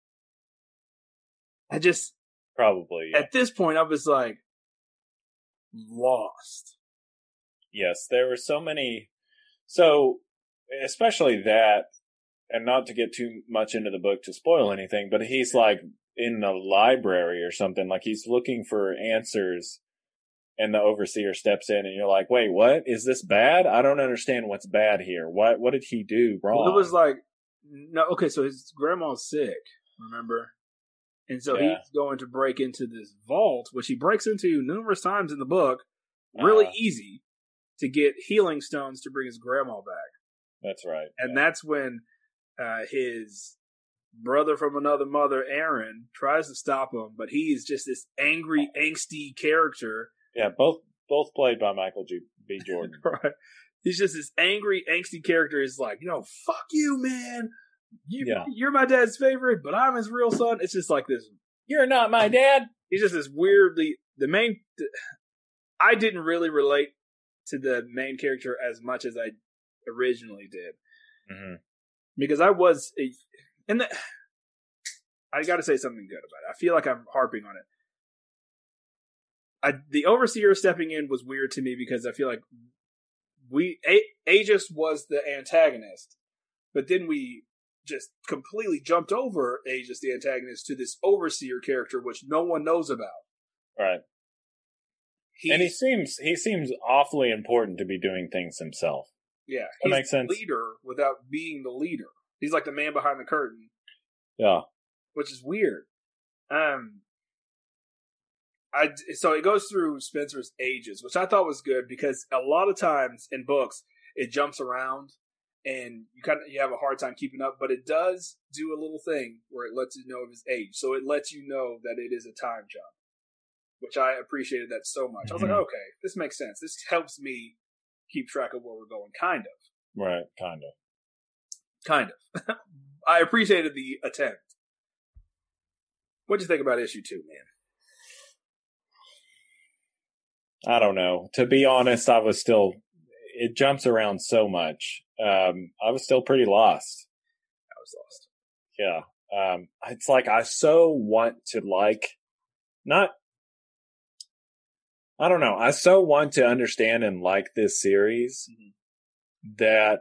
I just, probably. Yeah. at this point, I was like, lost. Yes, there were so many. So, especially that, and not to get too much into the book to spoil anything, but he's like in the library or something, like he's looking for answers, and the overseer steps in, and you're like, wait, what? Is this bad? I don't understand what's bad here. What What did he do wrong? Well, it was like, no, okay, so his grandma's sick, remember? And so Yeah. he's going to break into this vault, which he breaks into numerous times in the book, really Uh-huh. easy to get healing stones to bring his grandma back. That's right. And that's when uh, his brother from another mother, Aaron, tries to stop him, but he's just this angry, angsty character. Yeah, both both played by Michael G. B. Jordan. Right? He's just this angry, angsty character. He's like, you know, fuck you, man. You, Yeah. You're my dad's favorite, but I'm his real son. It's just like this. You're not my dad. He's just this weirdly. The main. I didn't really relate to the main character as much as I originally did. Mm-hmm. Because I was a, and the, I got to say something good about it. I feel like I'm harping on it. I, the overseer stepping in was weird to me because I feel like we a- Aegis was the antagonist, but then we just completely jumped over Aegis, the antagonist, to this overseer character, which no one knows about. Right. He, And he seems he seems awfully important to be doing things himself. yeah, That he's makes sense. the leader without being the leader. He's like the man behind the curtain, Yeah. which is weird. Um, I so it goes through Spencer's ages, which I thought was good because a lot of times in books it jumps around and you kind of you have a hard time keeping up, but it does do a little thing where it lets you know of his age, so it lets you know that it is a time jump, which I appreciated that so much. I was like, Mhm. okay, this makes sense. This helps me keep track of where we're going, kind of, Right. Kind of. kind of. I appreciated the attempt. What'd you think about issue two, man? I don't know. To be honest, I was still. It jumps around so much. Um, I was still pretty lost. I was lost. Yeah. Um, it's like I so want to like, not. I don't know. I so want to understand and like this series Mm-hmm. that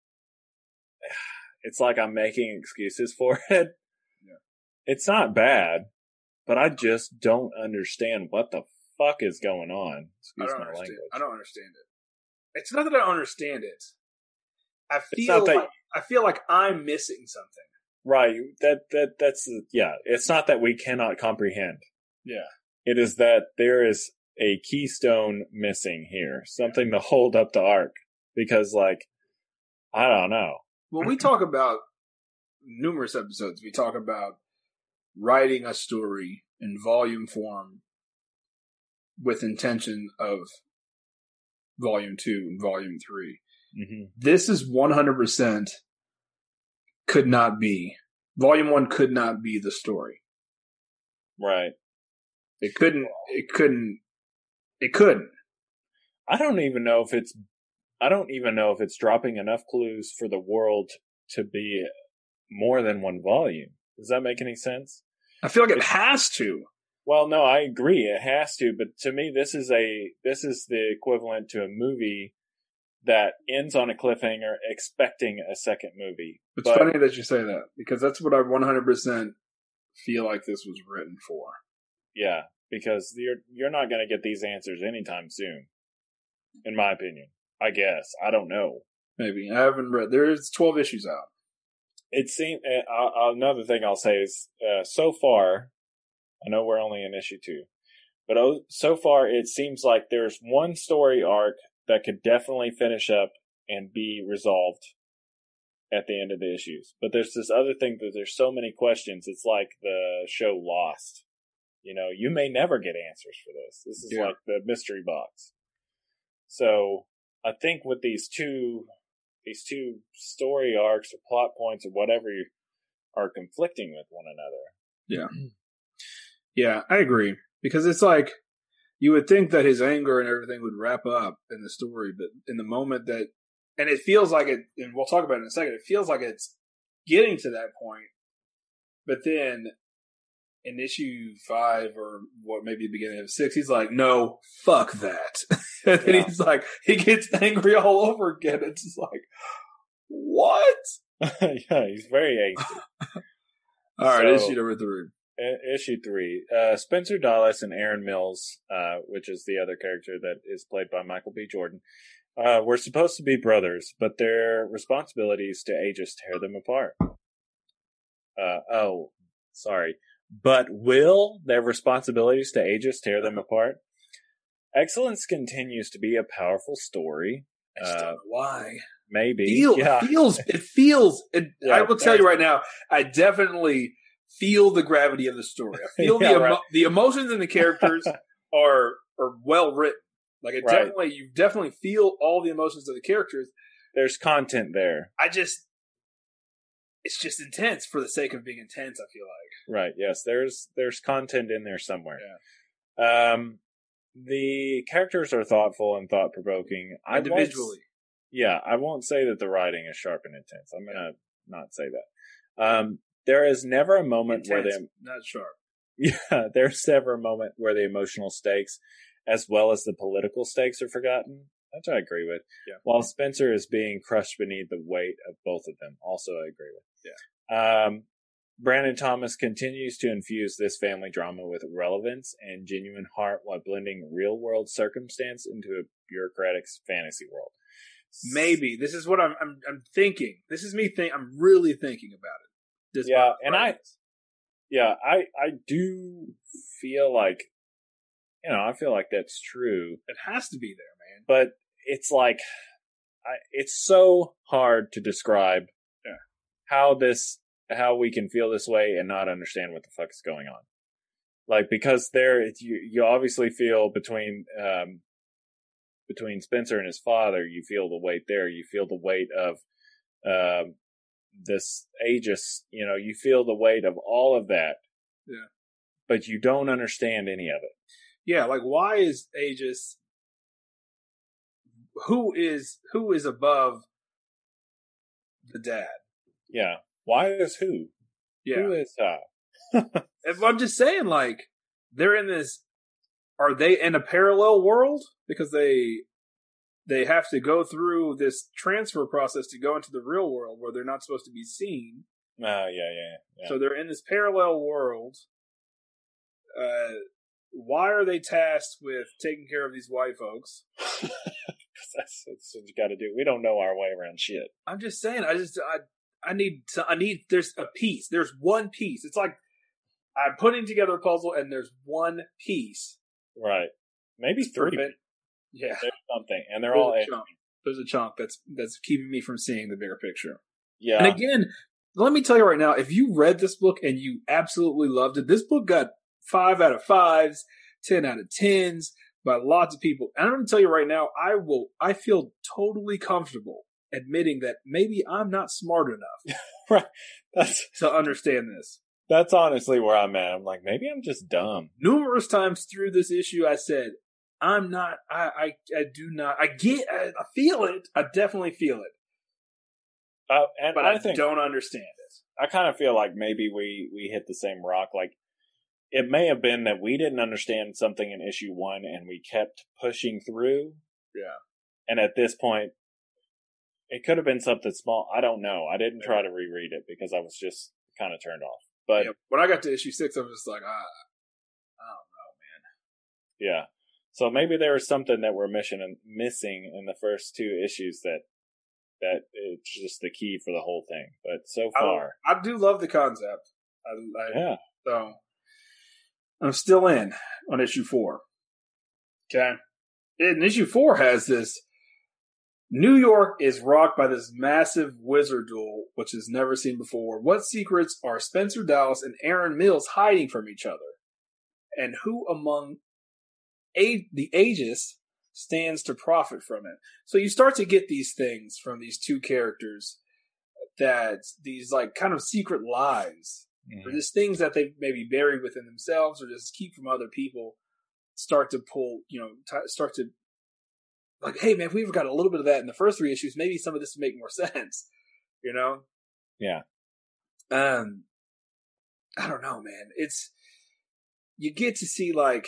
it's like I'm making excuses for it. Yeah. It's not bad, but I just don't understand what the fuck is going on. Excuse I don't my understand. language. I don't understand it. It's not that I don't understand it. I It's feel not that- like I feel like I'm missing something. Right. That that that's yeah. It's not that we cannot comprehend. Yeah. It is that there is a keystone missing here, something to hold up the arc. Because, like, I don't know. When we talk about numerous episodes, we talk about writing a story in volume form with intention of volume two and volume three. Mm-hmm. This is one hundred percent could not be. Volume one could not be the story. Right. It couldn't, it couldn't, it couldn't. I don't even know if it's. I don't even know if it's dropping enough clues for the world to be more than one volume. Does that make any sense? I feel like it It's- has to. Well, no, I agree. It has to, but to me, this is a this is the equivalent to a movie that ends on a cliffhanger, expecting a second movie. It's But- funny that you say that because that's what I one hundred percent feel like this was written for. Yeah, because you're you're not going to get these answers anytime soon, in my opinion. I guess I don't know. Maybe I haven't read. There's twelve issues out. It seems uh, another thing I'll say is uh, so far. I know we're only in issue two, but oh, so far it seems like there's one story arc that could definitely finish up and be resolved at the end of the issues. But there's this other thing that there's so many questions. It's like the show Lost. You know, you may never get answers for this. This is Yeah. like the mystery box. So I think with these two, these two story arcs or plot points or whatever you are conflicting with one another. Yeah, I agree because it's like you would think that his anger and everything would wrap up in the story, but in the moment that, and it feels like it, and we'll talk about it in a second. It feels like it's getting to that point, but then in issue five or what maybe beginning of six, he's like, "No, fuck that," and then Yeah. he's like, he gets angry all over again. It's just like, what? Yeah, he's very angsty. All right, So- issue number three. I- Issue three, uh, Spencer Dallas and Aaron Mills, uh, which is the other character that is played by Michael B. Jordan, uh, were supposed to be brothers, but their responsibilities to Aegis tear them apart. Uh, oh, sorry. But will their responsibilities to Aegis tear them apart? Excellence continues to be a powerful story. I just don't Uh, know why. Maybe. Feel, yeah. It feels. It feels. It, Yeah, I will tell that's- you right now. I definitely feel the gravity of the story. I feel Yeah, the emo- right. the emotions in the characters are are well written. Like it Right. definitely, you definitely feel all the emotions of the characters. There's content there. I just, it's just intense for the sake of being intense. I feel like. Right. Yes. There's there's content in there somewhere. Yeah. Um, the characters are thoughtful and thought provoking. Individually. Yeah, I won't say that the writing is sharp and intense. I'm gonna not say that. Um, there is never a moment where Intense, the not sharp. yeah, there's never a moment where the emotional stakes, as well as the political stakes, are forgotten. Which I agree with. Yeah. While Spencer is being crushed beneath the weight of both of them, also I agree with. Yeah. Um, Brandon Thomas continues to infuse this family drama with relevance and genuine heart while blending real world circumstance into a bureaucratic fantasy world. Maybe this is what I'm. I'm, I'm thinking. This is me think. I'm really thinking about it. This Yeah, month, and right? I, yeah, I, I do feel like, you know, I feel like that's true, It has to be there, man. but it's like, I, it's so hard to describe Yeah. how this, how we can feel this way and not understand what the fuck is going on. Like, because there, you, you obviously feel between, um, between Spencer and his father, you feel the weight there. You feel the weight of, um, this Aegis, you know, you feel the weight of all of that. Yeah. But you don't understand any of it. Yeah, like why is Aegis? Who is who is above the dad? Yeah. Why is who? Yeah, Who is uh if I'm just saying, like they're in this. Are they in a parallel world because they they have to go through this transfer process to go into the real world where they're not supposed to be seen? Oh, yeah, yeah, yeah. So they're in this parallel world. Uh, why are they tasked with taking care of these white folks? that's, that's what you got to do. We don't know our way around shit. I'm just saying. I just I I need to, I need. There's a piece. There's one piece. It's like I'm putting together a puzzle, and there's one piece. Right. Maybe three. Prevent- Yeah, There's something. And they're there's all, a chunk. There's a chunk that's that's keeping me from seeing the bigger picture. yeah. And again, let me tell you right now, if you read this book and you absolutely loved it, this book got five out of fives, ten out of tens by lots of people. And I'm going to tell you right now, I will. I feel totally comfortable admitting that maybe I'm not smart enough right. That's, to understand this. that's honestly where I'm at. I'm like, maybe I'm just dumb. Numerous times through this issue, I said, I'm not, I, I, I do not, I get, I, I feel it. I definitely feel it, Uh, and but I, I, think, don't understand it. I kind of feel like maybe we, we hit the same rock. Like, it may have been that we didn't understand something in issue one and we kept pushing through. Yeah. And at this point, it could have been something small. I don't know. I didn't try to reread it because I was just kind of turned off. But yeah, when I got to issue six, I was just like, ah, I don't know, man. Yeah. So maybe there was something that we're missing missing in the first two issues that that it's just the key for the whole thing. But so far, I, I do love the concept. I, I, yeah. So I'm still in on issue four. Okay, and issue four has this. New York is rocked by this massive wizard duel, which is never seen before. What secrets are Spencer Dallas and Aaron Mills hiding from each other? And who among a- the Aegis stands to profit from it? So you start to get these things from these two characters, that these like kind of secret lies, mm-hmm. or just things that they maybe buried within themselves or just keep from other people, start to pull, you know, t- start to like, hey man, if we ever got a little bit of that in the first three issues, maybe some of this would make more sense, you know? Yeah. Um, I don't know, man. It's, you get to see like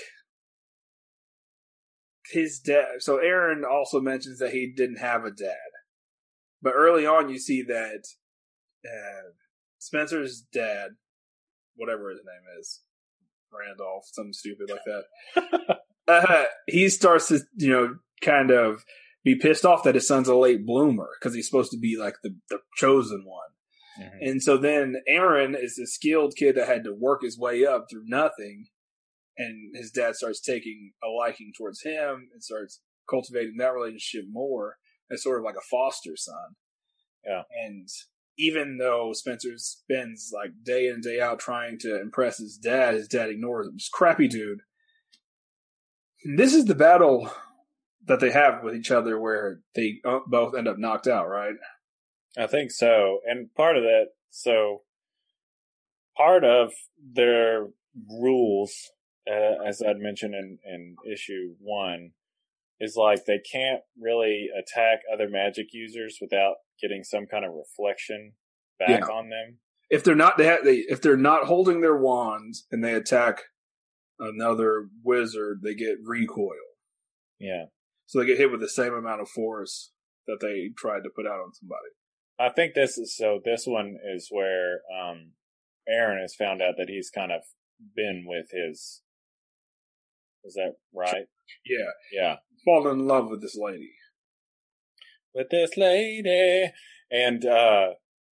his dad. So Aaron also mentions that he didn't have a dad, but early on you see that uh, Spencer's dad, whatever his name is, Randolph, something stupid like that. uh, he starts to, you know, kind of be pissed off that his son's a late bloomer because he's supposed to be like the, the chosen one. Mm-hmm. And so then Aaron is a skilled kid that had to work his way up through nothing. And his dad starts taking a liking towards him and starts cultivating that relationship more as sort of like a foster son. Yeah. And even though Spencer spends like day in and day out trying to impress his dad, his dad ignores him. Just crappy dude. And this is the battle that they have with each other where they both end up knocked out, right? I think so. And part of that, so part of their rules, uh, as I'd mentioned in, in issue one, is like they can't really attack other magic users without getting some kind of reflection back yeah. on them. If they're not, they, have, they if they're not holding their wands and they attack another wizard, they get recoil. Yeah. So they get hit with the same amount of force that they tried to put out on somebody. I think this is, so this one is where um, Aaron has found out that he's kind of been with his, is that right? Yeah. Yeah. Fallen in love with this lady. With this lady. And, uh,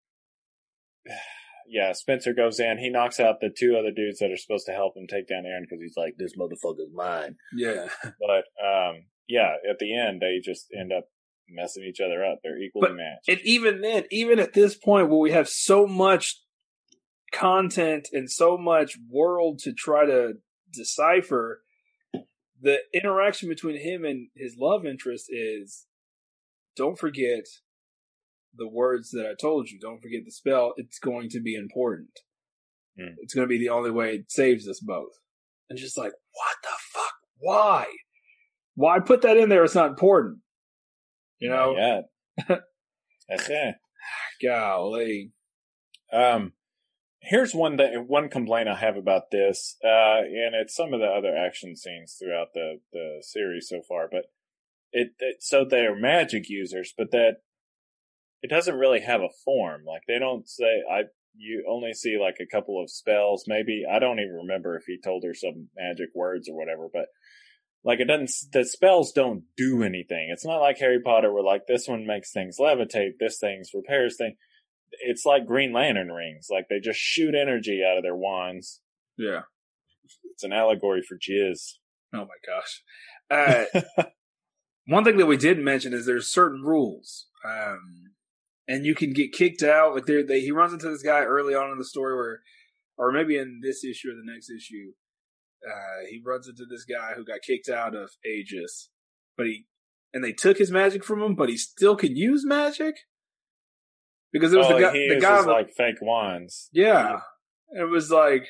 yeah, Spencer goes in. He knocks out the two other dudes that are supposed to help him take down Aaron because he's like, this motherfucker's mine. Yeah. But, um, yeah, at the end, they just end up messing each other up. They're equally but, matched. And even then, even at this point where we have so much content and so much world to try to decipher, the interaction between him and his love interest is, don't forget the words that I told you. Don't forget the spell. It's going to be important. Mm. It's going to be the only way it saves us both. And just like, what the fuck? Why? Why put that in there? It's not important. You know? Yeah. Okay. Golly. Um, here's one that, one complaint I have about this, uh, and it's some of the other action scenes throughout the, the series so far, but it, it so they're magic users, but that it doesn't really have a form. Like they don't say, I, you only see like a couple of spells. Maybe, I don't even remember if he told her some magic words or whatever, but like it doesn't, the spells don't do anything. It's not like Harry Potter where like this one makes things levitate, this thing's repairs thing. It's like Green Lantern rings. Like they just shoot energy out of their wands. Yeah. It's an allegory for jizz. Oh my gosh. Uh, one thing that we did mention is there's certain rules. Um, and you can get kicked out. Like they, they, he runs into this guy early on in the story where, or maybe in this issue or the next issue, uh, he runs into this guy who got kicked out of Aegis, but he, and they took his magic from him, but he still could use magic because it was oh, the guy, he the guy uses like fake wands. Yeah. It was like,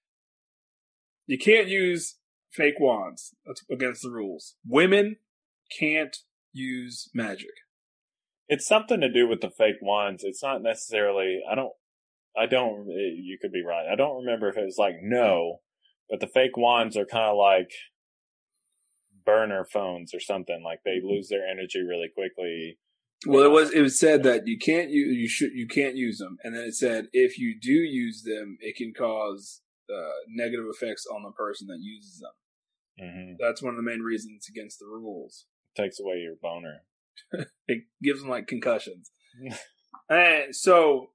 you can't use fake wands. That's against the rules. Women can't use magic. It's something to do with the fake wands. It's not necessarily, I don't, I don't. You could be right. I don't remember if it was like no, but the fake wands are kind of like burner phones or something. Like they lose their energy really quickly. Well, it was it was said that you can't use you should you can't use them, and then it said if you do use them, it can cause uh, negative effects on the person that uses them. Mm-hmm. That's one of the main reasons against the rules. Takes away your boner. It gives them like concussions. And so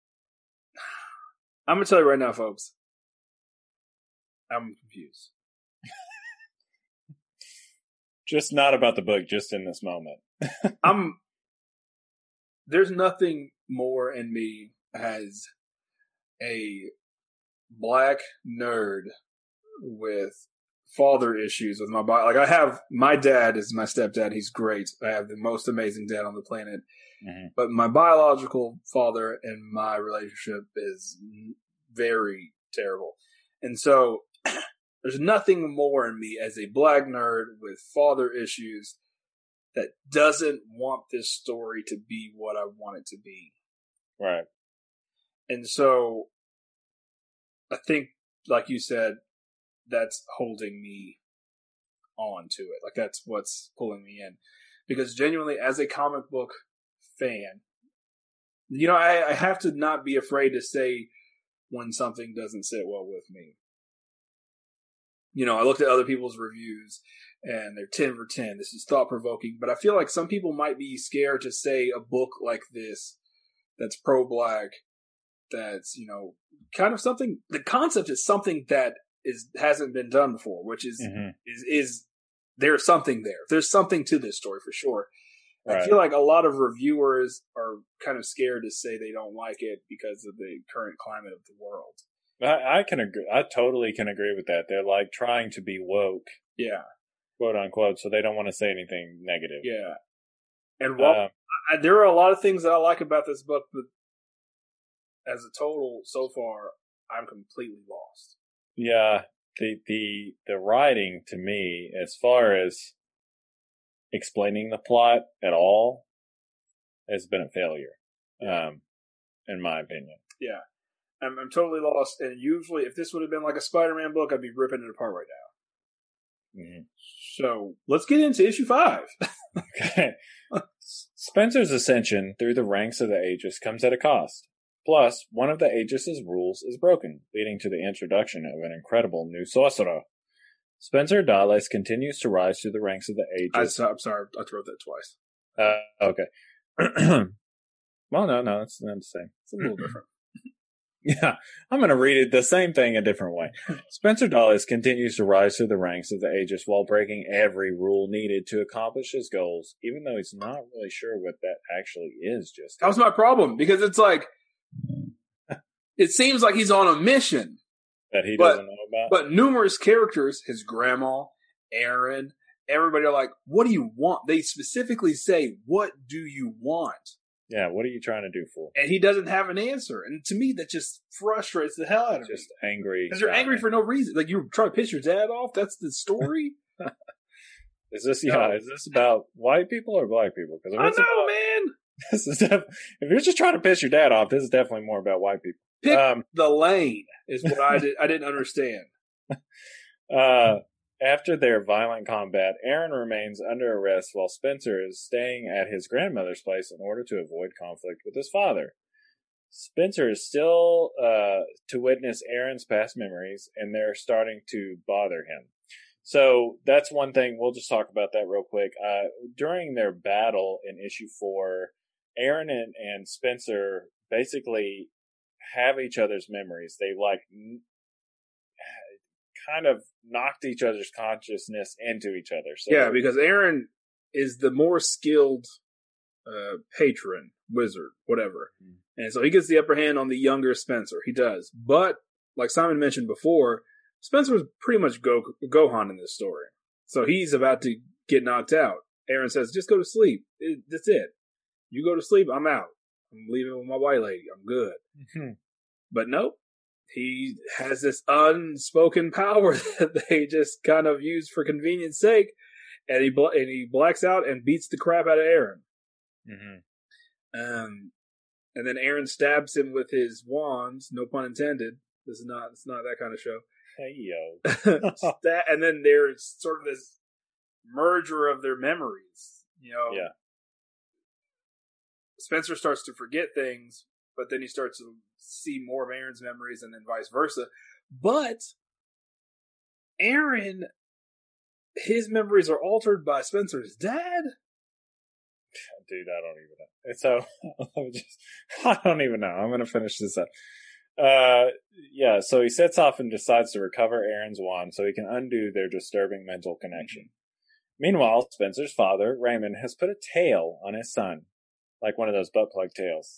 I'm gonna tell you right now, folks. I'm confused. Just not about the book. Just in this moment. I'm. There's nothing more in me as a black nerd with father issues with my body. Like I have, my dad is my stepdad. He's great. I have the most amazing dad on the planet. Mm-hmm. But my biological father and my relationship is very terrible. And so there's nothing more in me as a black nerd with father issues that doesn't want this story to be what I want it to be. Right. And so I think, like you said, that's holding me on to it. Like that's what's pulling me in. Because genuinely, as a comic book fan, you know, I, I have to not be afraid to say when something doesn't sit well with me. You know, I looked at other people's reviews and they're ten for ten. This is thought provoking, but I feel like some people might be scared to say a book like this that's pro-black, that's, you know, kind of something. The concept is something that is hasn't been done before, which is mm-hmm. is is there's something there. There's something to this story for sure. Right. I feel like a lot of reviewers are kind of scared to say they don't like it because of the current climate of the world. I, I can agree. I totally can agree with that. They're like trying to be woke, yeah, quote unquote. So they don't want to say anything negative. Yeah, and while, uh, I, there are a lot of things that I like about this book, but as a total, so far, I'm completely lost. Yeah, the the the writing to me, as far as explaining the plot at all, has been a failure, um, in my opinion. Yeah. I'm, I'm totally lost, and usually, if this would have been like a Spider-Man book, I'd be ripping it apart right now. Mm-hmm. So, let's get into issue five. Okay. Spencer's ascension through the ranks of the Aegis comes at a cost. Plus, one of the Aegis' rules is broken, leading to the introduction of an incredible new sorcerer. Spencer Dales continues to rise through the ranks of the Aegis. I, I'm sorry, I wrote that twice. Uh, okay. Well, no, no, it's not the same. It's a little different. Yeah, I'm going to read it the same thing a different way. Spencer Dales continues to rise through the ranks of the Aegis while breaking every rule needed to accomplish his goals, even though he's not really sure what that actually is just. That was my problem, because it's like, it seems like he's on a mission. That he but, doesn't know about? But numerous characters, his grandma, Aaron, everybody are like, what do you want? They specifically say, what do you want? Yeah, what are you trying to do, fool? And he doesn't have an answer. And to me, that just frustrates the hell out of just me. Just angry. Because you're angry for no reason. Like, you're trying to piss your dad off? That's the story? Is this, yeah, no. Is this about white people or black people? Because I know, about, man. This is def- if you're just trying to piss your dad off, this is definitely more about white people. Pick um, the lane is what I, did, I didn't understand. Uh... After their violent combat, Aaron remains under arrest while Spencer is staying at his grandmother's place in order to avoid conflict with his father. Spencer is still uh, to witness Aaron's past memories, and they're starting to bother him. So that's one thing. We'll just talk about that real quick. Uh, during their battle in issue four, Aaron and, and Spencer basically have each other's memories. They like... kind of knocked each other's consciousness into each other. So yeah, because Aaron is the more skilled uh, patron, wizard, whatever. Mm-hmm. And so he gets the upper hand on the younger Spencer. He does. But, like Simon mentioned before, Spencer was pretty much Go- Gohan in this story. So he's about to get knocked out. Aaron says, just go to sleep. It, that's it. You go to sleep, I'm out. I'm leaving with my white lady. I'm good. Mm-hmm. But nope. He has this unspoken power that they just kind of use for convenience sake, and he bl- and he blacks out and beats the crap out of Aaron. Mm-hmm. Um, and then Aaron stabs him with his wands. No pun intended. This is not. It's not that kind of show. Hey yo. That, and then there's sort of this merger of their memories. You know. Yeah. Spencer starts to forget things, but then he starts to see more of Aaron's memories, and then vice versa. But Aaron, his memories are altered by Spencer's dad. Dude, I don't even know. It's so just, I don't even know. I'm gonna finish this up. Uh, yeah. So he sets off and decides to recover Aaron's wand so he can undo their disturbing mental connection. Mm-hmm. Meanwhile, Spencer's father, Raymond, has put a tail on his son, like one of those butt plug tails.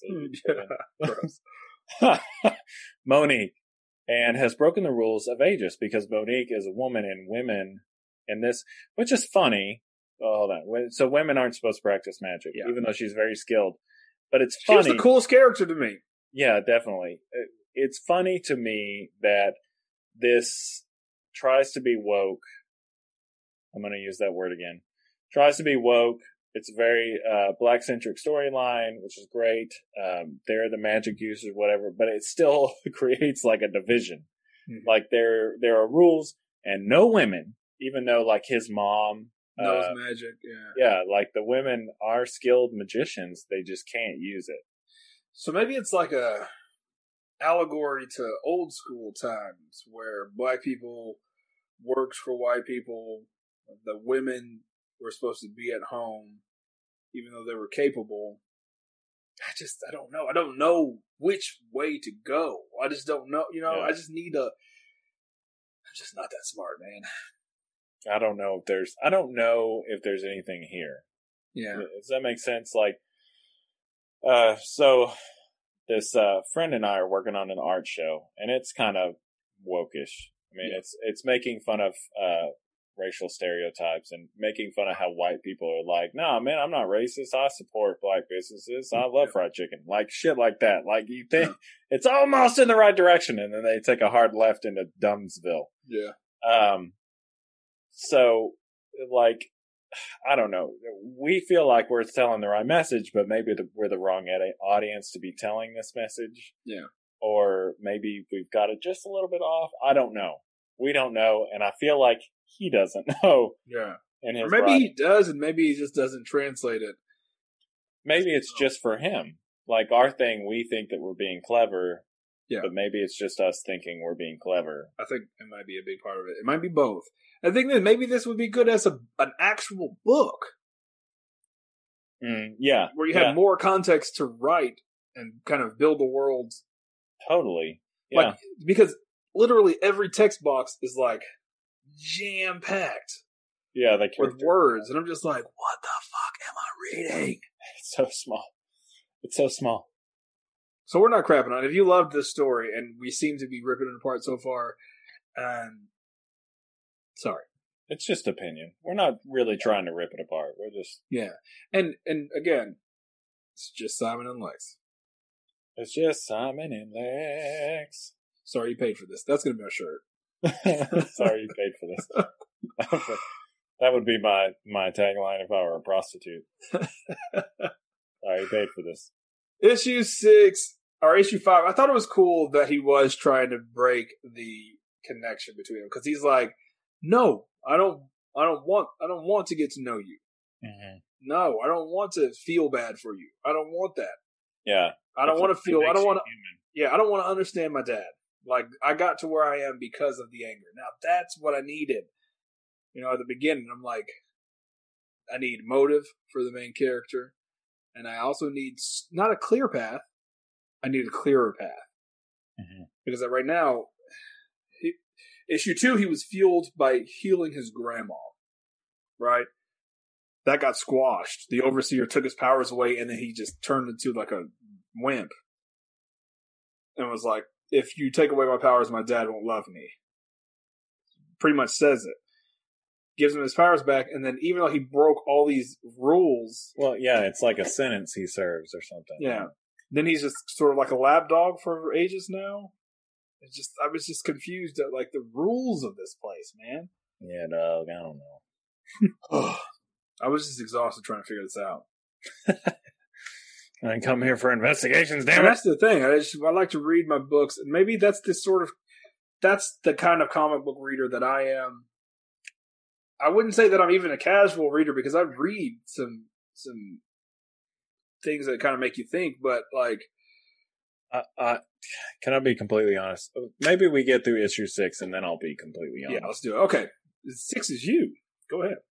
Yeah, Monique, and has broken the rules of Aegis because Monique is a woman and women in this, which is funny. Oh, hold on. So women aren't supposed to practice magic, yeah. even though she's very skilled. But it's funny. She's the coolest character to me. Yeah, definitely. It's funny to me that this tries to be woke. I'm going to use that word again. Tries to be woke. It's a very uh, black-centric storyline, which is great. Um, they're the magic users, whatever, but it still creates like a division. Mm-hmm. Like there, there are rules and no women, even though like his mom knows uh, magic. Yeah, yeah, like the women are skilled magicians, they just can't use it. So maybe it's like a allegory to old school times where black people worked for white people. The women were supposed to be at home, even though they were capable. I just, I don't know. I don't know which way to go. I just don't know. You know, yeah. I just need a. I'm just not that smart, man. I don't know if there's. I don't know if there's anything here. Yeah. Does that make sense? Like, uh, so this uh, friend and I are working on an art show, and it's kind of wokish. I mean, yeah. it's it's making fun of uh, racial stereotypes and making fun of how white people are like, nah, man, I'm not racist. I support black businesses. I love fried chicken. Like shit like that. Like you think yeah. it's almost in the right direction, and then they take a hard left into Dumbsville. Yeah. Um. So, like, I don't know. We feel like we're telling the right message, but maybe the, we're the wrong ed- audience to be telling this message. Yeah. Or maybe we've got it just a little bit off. I don't know. We don't know, and I feel like he doesn't know. Yeah. In his or maybe writing. he does, and maybe he just doesn't translate it. Maybe it's just for him. Like our thing, we think that we're being clever. Yeah. But maybe it's just us thinking we're being clever. I think it might be a big part of it. It might be both. I think that maybe this would be good as a an actual book. Mm, yeah. Where you yeah. have more context to write and kind of build the world. Totally. Yeah. Like, because literally every text box is like jam-packed. Yeah, they with words. And I'm just like, what the fuck am I reading? It's so small. It's so small. So we're not crapping on it. If you loved this story, and we seem to be ripping it apart so far, um, sorry. It's just opinion. We're not really trying to rip it apart. We're just... Yeah. And and again, it's just Simon and Lex. It's just Simon and Lex. Sorry you paid for this. That's going to be our shirt. Sorry you paid for this. That would be my, my tagline if I were a prostitute. Sorry you paid for this. Issue six, or issue five, I thought it was cool that he was trying to break the connection between them. Because he's like, no, I don't, I don't want, I don't want to get to know you. Mm-hmm. No, I don't want to feel bad for you. I don't want that. Yeah. I don't want to feel, I don't want to, yeah, I don't want to understand my dad. Like, I got to where I am because of the anger. Now, that's what I needed. You know, at the beginning, I'm like, I need motive for the main character. And I also need not a clear path. I need a clearer path. Mm-hmm. Because right now, he, issue two, he was fueled by healing his grandma. Right? That got squashed. The overseer took his powers away, and then he just turned into like a wimp. And was like, if you take away my powers, my dad won't love me. Pretty much says it. Gives him his powers back, and then even though he broke all these rules... Well, yeah, it's like a sentence he serves or something. Yeah. Then he's just sort of like a lapdog for ages now. It's just, I was just confused at like the rules of this place, man. Yeah, dog, I don't know. I was just exhausted trying to figure this out. I come here for investigations, And damn it. that's the thing. I just I like to read my books, and maybe that's the sort of that's the kind of comic book reader that I am. I wouldn't say that I'm even a casual reader because I read some some things that kind of make you think, but like, Uh, uh, can I be completely honest? Maybe we get through issue six and then I'll be completely honest. yeah, let's do it. Okay, six is you. Go ahead.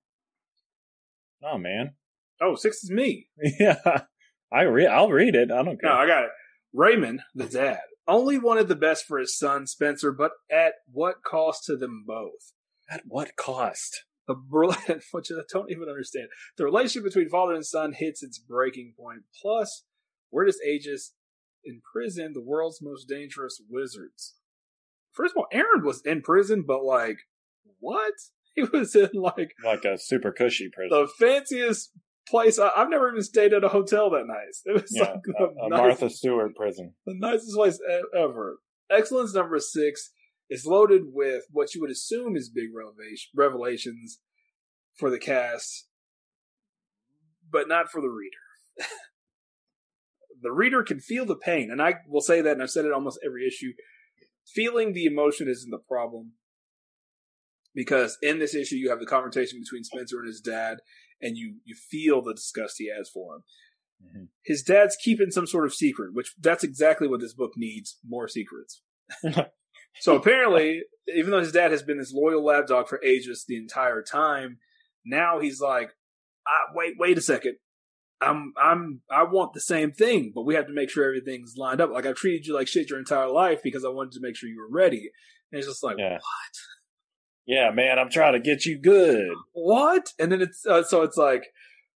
Oh, man. Oh, six is me. Yeah. I re- I'll read it. I don't care. No, I got it. Raymond, the dad, only wanted the best for his son Spencer, but at what cost to them both? At what cost? The brilliant, which I don't even understand. The relationship between father and son hits its breaking point. Plus, where does Aegis imprison the world's most dangerous wizards? First of all, Aaron was in prison, but like, what? He was in like Like a super cushy prison. the fanciest place. I, I've never even stayed at a hotel that nice. It was Yeah, like the, a, a nice- Martha Stewart prison. the nicest place e- ever. Excellence number six is loaded with what you would assume is big revelation, revelations for the cast, but not for the reader. The reader can feel the pain, and I will say that, and I've said it almost every issue. Feeling the emotion isn't the problem, because in this issue you have the conversation between Spencer and his dad, and you you feel the disgust he has for him. Mm-hmm. His dad's keeping some sort of secret, which that's exactly what this book needs, more secrets. So apparently, even though his dad has been this loyal lapdog for Aegis the entire time, now he's like, ah, wait, wait a second. I'm, I'm, I want the same thing, but we have to make sure everything's lined up. Like, I've treated you like shit your entire life because I wanted to make sure you were ready. And it's just like, Yeah. what? Yeah, man, I'm trying to get you good. What? And then it's, uh, so it's like,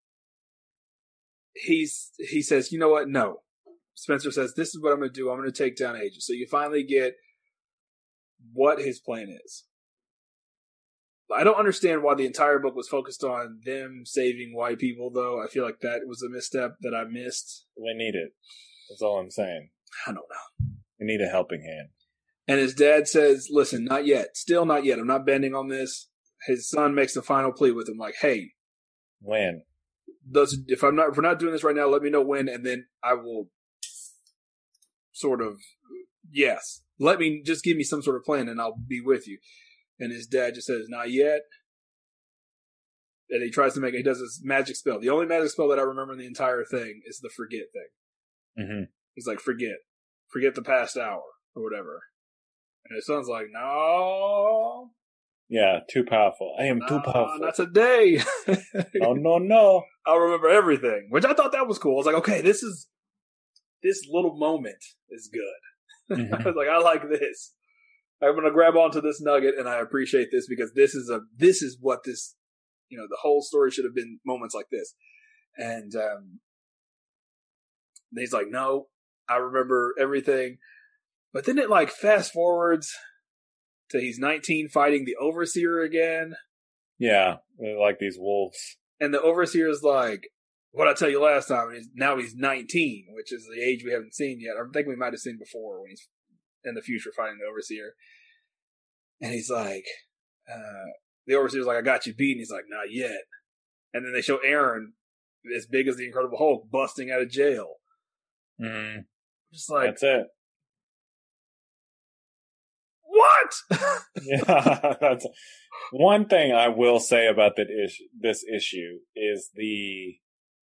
he's, he says, you know what? No. Spencer says, this is what I'm going to do. I'm going to take down Aegis. So you finally get what his plan is. I don't understand why the entire book was focused on them saving white people, though. I feel like that was a misstep that I missed. We need it. That's all I'm saying. I don't know. We need a helping hand. And his dad says, listen, not yet. Still not yet. I'm not bending on this. His son makes the final plea with him, like, hey, When? does, if I'm not, if we're not doing this right now, let me know when, and then I will sort of, yes, let me, just give me some sort of plan and I'll be with you. And his dad just says, not yet. And he tries to make it, he does this magic spell. The only magic spell that I remember in the entire thing is the forget thing. Mm-hmm. He's like, forget. Forget the past hour or whatever. And his son's like, no. Yeah, too powerful. I am no, too powerful. Not today. No, no, no. I'll remember everything. Which I thought that was cool. I was like, okay, this is, this little moment is good. Mm-hmm. I was like, I like this. I'm going to grab onto this nugget, and I appreciate this because this is a this is what this, you know, the whole story should have been moments like this. And um, he's like, no, I remember everything. But then it like fast forwards to he's nineteen fighting the Overseer again. Yeah, they're like these wolves. And the Overseer is like, what I tell you last time, and he's, now he's nineteen, which is the age we haven't seen yet. I think we might have seen before when he's in the future fighting the Overseer. And he's like, uh, the Overseer's like, I got you beat. And he's like, not yet. And then they show Aaron, as big as the Incredible Hulk, busting out of jail. Mm, Just like, that's it. what? Yeah, that's one thing I will say about that issue. This issue is the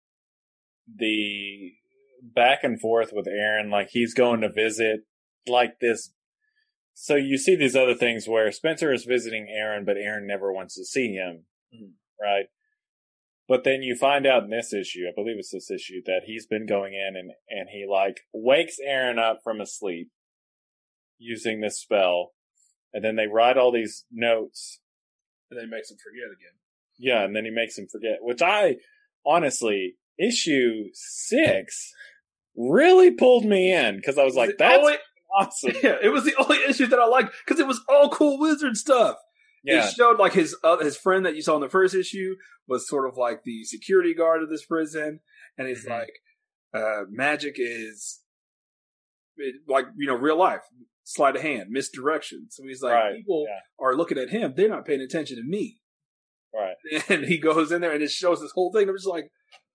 the back and forth with Aaron. Like he's going to visit, like this. So you see these other things where Spencer is visiting Aaron, but Aaron never wants to see him, Mm. right? But then you find out in this issue, I believe it's this issue, that he's been going in and and he like wakes Aaron up from his sleep using this spell. And then they write all these notes. And then he makes him forget again. Yeah, and then he makes him forget. Which I, honestly, issue six really pulled me in. Because I was like, The that's only- awesome. Yeah, it was the only issue that I liked because it was all cool wizard stuff. Yeah, It showed like his uh, his friend that you saw in the first issue was sort of like the security guard of this prison, and he's Mhm. like, uh, magic is it, like you know real life, sleight of hand, misdirection. So he's like, Right, people yeah. are looking at him; they're not paying attention to me. right. And he goes in there and it shows this whole thing. I'm just like,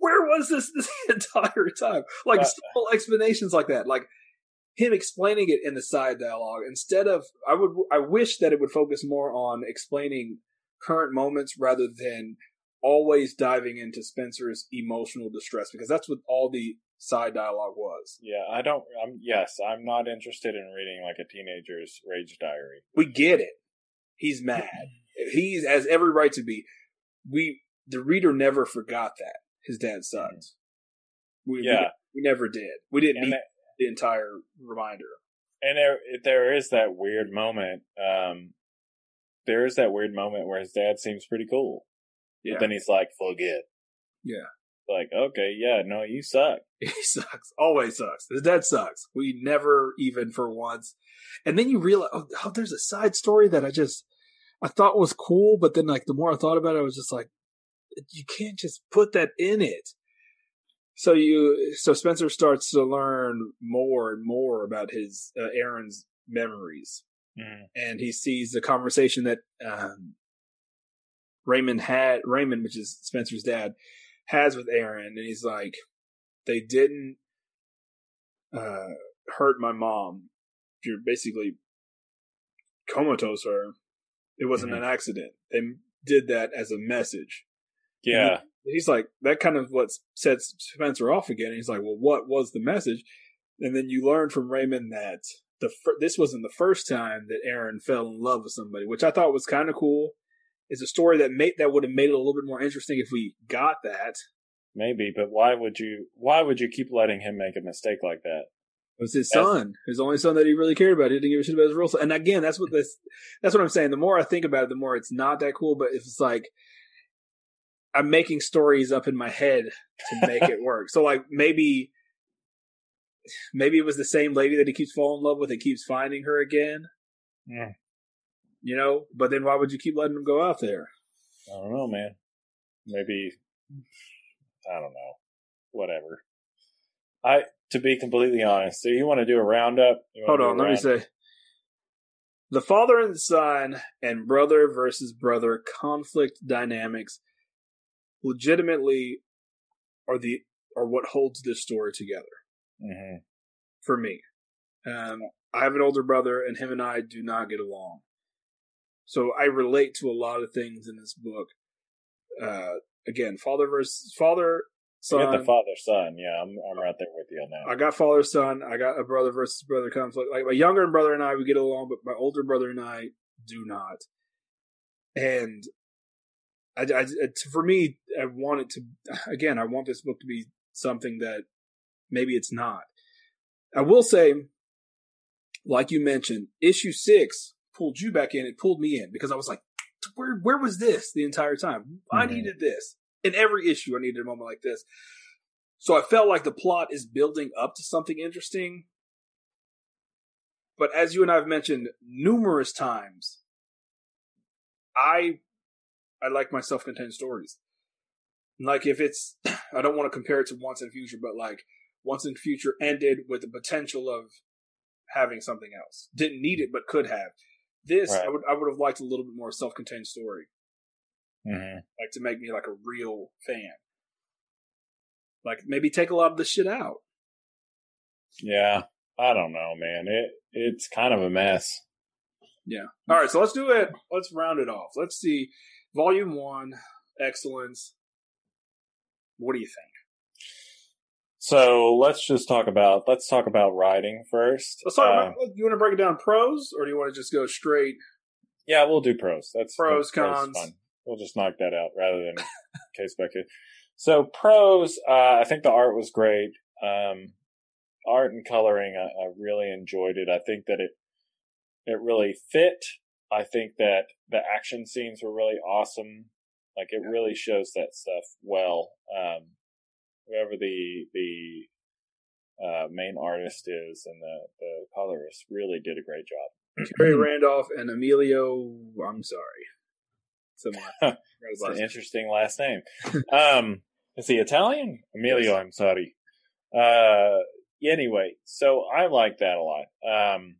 where was this this entire time? Like Uh, simple explanations like that, like him explaining it in the side dialogue instead of I would I wish that it would focus more on explaining current moments rather than always diving into Spencer's emotional distress, because that's what all the side dialogue was. Yeah, I don't. I'm yes, I'm not interested in reading like a teenager's rage diary. We get it. He's mad. He has every right to be. We the reader never forgot that his dad sucks. We, Yeah. we we never did. We didn't And need that- the entire reminder. And there, there is that weird moment. Um, there is that weird moment where his dad seems pretty cool, Yeah, but then he's like, "Forget." yeah. Like, okay, yeah, no, you suck. He sucks. Always sucks. His dad sucks. We never even for once. And then you realize, oh, oh, there's a side story that I just, I thought was cool, but then like the more I thought about it, I was just like, you can't just put that in it. So you, so Spencer starts to learn more and more about his, uh, Aaron's memories. Mm. And he sees the conversation that, um, Raymond had, Raymond, which is Spencer's dad, has with Aaron, and he's like, they didn't uh, hurt my mom. You're basically comatose her. It wasn't Mhm. an accident. They did that as a message. Yeah, And he's like, that kind of what sets Spencer off again. He's like, well, what was the message? And then you learn from Raymond that the fir- this wasn't the first time that Aaron fell in love with somebody, which I thought was kind of cool. It's a story that made that would have made it a little bit more interesting if we got that. maybe, but why would you? Why would you keep letting him make a mistake like that? It was his That's- son, his only son that he really cared about. He didn't give a shit about his real son. And again, that's what this, that's what I'm saying. The more I think about it, the more it's not that cool. But it's like I'm making stories up in my head to make it work. So like maybe, maybe it was the same lady that he keeps falling in love with and keeps finding her again. Yeah. You know, but then why would you keep letting him go out there? I don't know, man. Maybe I don't know. Whatever. I to be completely honest, do you want to do a roundup? You Hold wanna on, do a let me round- say. The father and son and brother versus brother conflict dynamics legitimately are the are what holds this story together Mhm. for me. Um, I have an older brother, and him and I do not get along. So I relate to a lot of things in this book. Uh, again, father versus father, I get son. the father son. Yeah, I'm I'm right there with you on that. I got father son. I got a brother versus brother conflict. Like my younger brother and I, we get along, but my older brother and I do not. And I, I, for me, I want it to. Again, I want this book to be something that maybe it's not. I will say, like you mentioned, issue six pulled you back in. It pulled me in because I was like, "Where, where was this the entire time? I Mhm. needed this in every issue. I needed a moment like this." So I felt like the plot is building up to something interesting. But as you and I have mentioned numerous times, I I like my self-contained stories. Like if it's, I don't want to compare it to Once and Future, but like Once and Future ended with the potential of having something else. Didn't need it, but could have. This, Right. I would I would have liked a little bit more self-contained story, Mhm. like to make me like a real fan. Like maybe take a lot of the shit out. Yeah, I don't know, man. It it's kind of a mess. Yeah. All right, so let's do it. Let's round it off. Let's see. Volume one, Excellence. What do you think? So let's just talk about let's talk about writing first. Let's talk Um, about. You want to break it down pros, or do you want to just go straight? Yeah, we'll do pros. That's Pros, that's, that's cons. fun. We'll just knock that out rather than case by case. So pros, uh, I think the art was great. Um, art and coloring, I, I really enjoyed it. I think that it it really fit. I think that the action scenes were really awesome. Like it really shows that stuff well. Um, whoever the the uh, main artist is and the the colorist really did a great job. Terry Randolph and Emilio. I'm sorry. Someone. It's an interesting last name. Um, is he Italian? Emilio, I'm sorry. Uh, anyway, so I like that a lot. Um,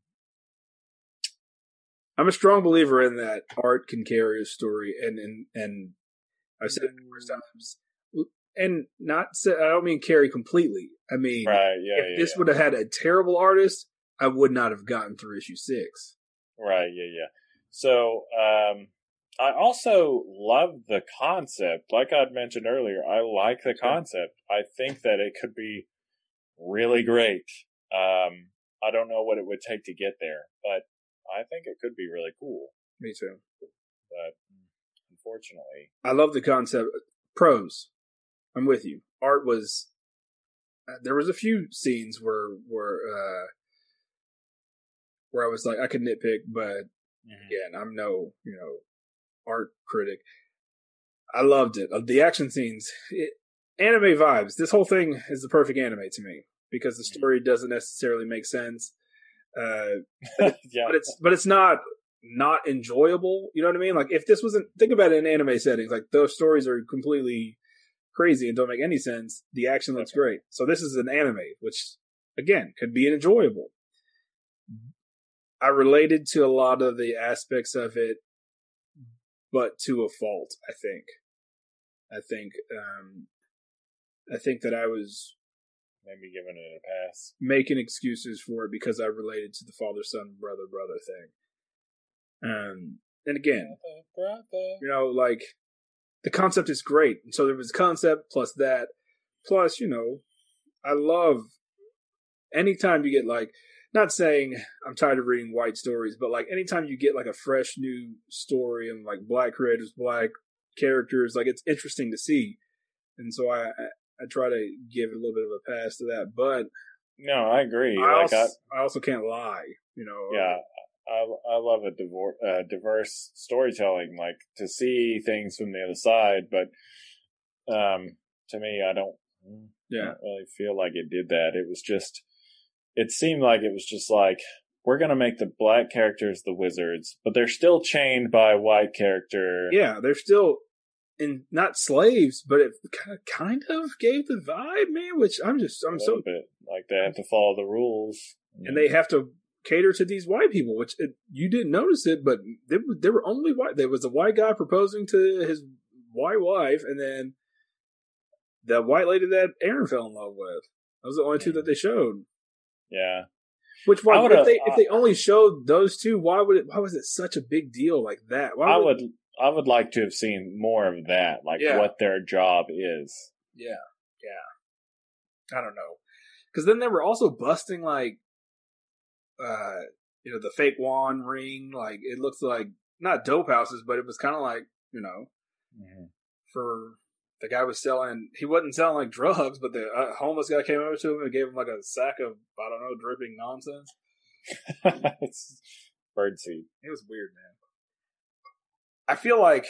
I'm a strong believer in that art can carry a story, and and and I've said it numerous times. and not say, I don't mean carry completely. I mean, Right, yeah, if yeah, this yeah. would have had a terrible artist, I would not have gotten through issue six. Right, yeah, yeah. So, um, I also love the concept. Like I'd mentioned earlier, I like the concept. I think that it could be really great. Um, I don't know what it would take to get there, but I think it could be really cool. Me too. But unfortunately, I love the concept. Pros, I'm with you. Art was. Uh, there was a few scenes where where uh, where I was like, I could nitpick, but mm-hmm. yeah, and I'm no you know art critic. I loved it. Uh, The action scenes, it, anime vibes. This whole thing is the perfect anime to me because the story doesn't necessarily make sense. Uh, but, yeah, but it's but it's not not enjoyable. You know what I mean? Like if this wasn't, think about it in anime settings. Like those stories are completely crazy and don't make any sense. The action looks great. So this is an anime, which again could be enjoyable. I related to a lot of the aspects of it, but to a fault. I think. I think. Um, I think that I was maybe giving it a pass, making excuses for it because I related to the father, son, brother, brother thing. Um, and again, brother, brother. you know, like the concept is great. So there was concept plus that, plus you know, I love anytime you get like. Not saying I'm tired of reading white stories, but like anytime you get like a fresh new story and like black creators, black characters, like it's interesting to see. And so I, I, I try to give it a little bit of a pass to that. But no, I agree. I, like also, I, I also can't lie, you know. Yeah, I I love a divor- uh, diverse storytelling, like to see things from the other side. But um, to me, I don't, yeah. I don't really feel like it did that. It was just. It seemed like it was just like, we're going to make the black characters the wizards, but they're still chained by a white character. Yeah, they're still in not slaves, but it kind of gave the vibe, man, which I'm just, I'm a so. Bit. Like they have to follow the rules. And they have to cater to these white people, which it, you didn't notice it, but they, they were only white. There was a white guy proposing to his white wife, and then the white lady that Aaron fell in love with. Those are the only two that they showed. Yeah. Which why if they if they only showed those two, why would it why was it such a big deal like that? Why I would would I would like to have seen more of that, like yeah. what their job is. Yeah. Yeah. I don't know. Cuz then they were also busting like uh you know the fake wand ring, like it looks like not dope houses, but it was kind of like, you know, mm-hmm. for the guy was selling, he wasn't selling like drugs, but the uh, homeless guy came over to him and gave him like a sack of, I don't know, dripping nonsense. It's birdseed. It was weird, man. I feel like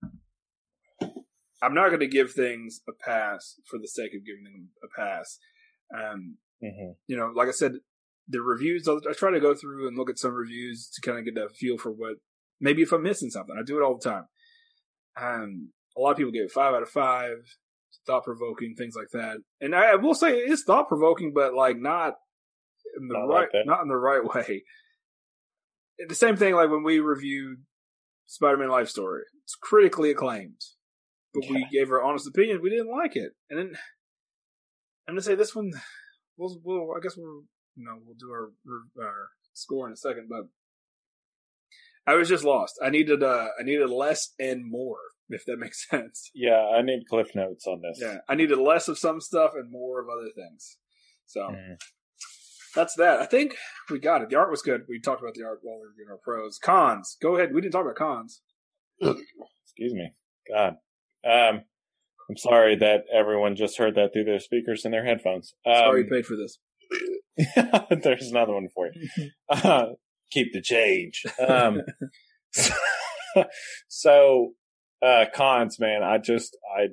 I'm not going to give things a pass for the sake of giving them a pass. Um, mm-hmm. You know, like I said, the reviews, I try to go through and look at some reviews to kind of get a feel for what, maybe if I'm missing something. I do it all the time. Um, A lot of people give it five out of five, thought provoking, things like that. And I, I will say it is thought provoking, but like not in the not right, like not in the right way. The same thing like when we reviewed Spider-Man Life Story. It's critically acclaimed, but yeah. we gave our honest opinion. We didn't like it, and then I'm gonna say this one. We'll, we'll I guess we'll, you know, we'll do our, our score in a second, but I was just lost. I needed, uh, I needed less and more. If that makes sense. Yeah, I need cliff notes on this. Yeah, I needed less of some stuff and more of other things. So mm. that's that. I think we got it. The art was good. We talked about the art while we were doing our pros. Cons. Go ahead. We didn't talk about cons. Excuse me. God. Um, I'm sorry that everyone just heard that through their speakers and their headphones. Um, sorry you paid for this. There's another one for you. Uh, keep the change. Um, so... Uh, cons, man. I just, I,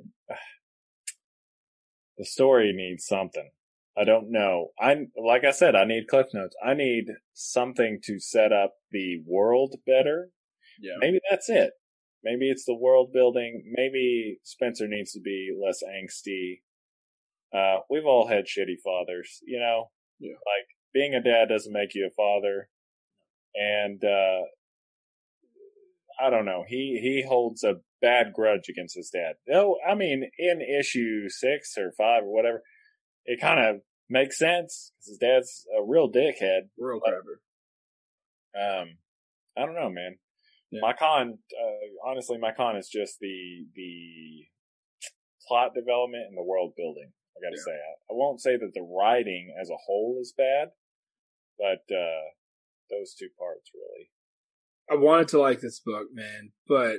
the story needs something. I don't know. I, like I said, I need cliff notes. I need something to set up the world better. Yeah. Maybe that's it. Maybe it's the world building. Maybe Spencer needs to be less angsty. Uh, we've all had shitty fathers, you know? Yeah. Like, being a dad doesn't make you a father. And, uh, I don't know. He he holds a bad grudge against his dad. No, I mean, in issue six or five or whatever, it kind of makes sense because his dad's a real dickhead. Real but, crabber. Um, I don't know, man. Yeah. My con, uh, honestly, my con is just the the plot development and the world building. I got to Yeah. say, I, I won't say that the writing as a whole is bad, but uh, those two parts really. I wanted to like this book, man, but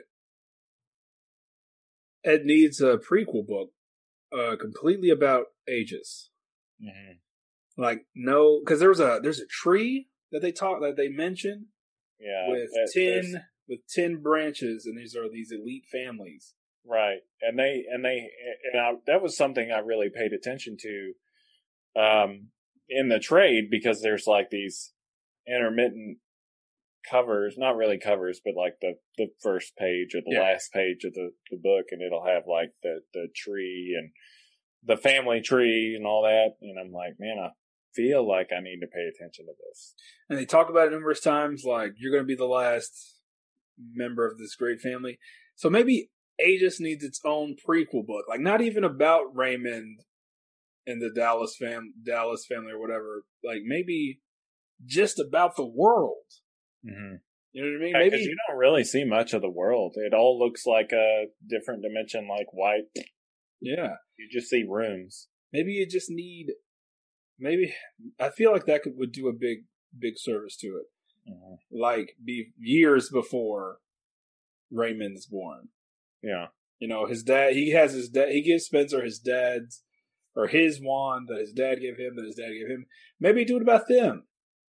it needs a prequel book, uh, completely about Aegis. Mm-hmm. Like no, because there's a there's a tree that they talk that they mention Yeah, with that- there's- ten with ten branches, and these are these elite families. right, and they and they and I, that was something I really paid attention to, um, in the trade because there's like these intermittent covers, not really covers, but like the, the first page or the Yeah. last page of the, the book, and it'll have like the, the tree and the family tree and all that. And I'm like, man, I feel like I need to pay attention to this. And they talk about it numerous times, like you're going to be the last member of this great family. So maybe Aegis needs its own prequel book, like not even about Raymond and the Dallas fam, Dallas family or whatever. Like maybe just about the world. Mm-hmm. You know what I mean? Because Maybe you don't really see much of the world. It all looks like a different dimension, like white. yeah. You just see rooms. Maybe you just need. Maybe I feel like that could would do a big big service to it. Mm-hmm. Like be years before Raymond's born. Yeah. You know, his dad. He has his dad. He gives Spencer his dad's or his wand that his dad gave him. That his dad gave him. Maybe do it about them.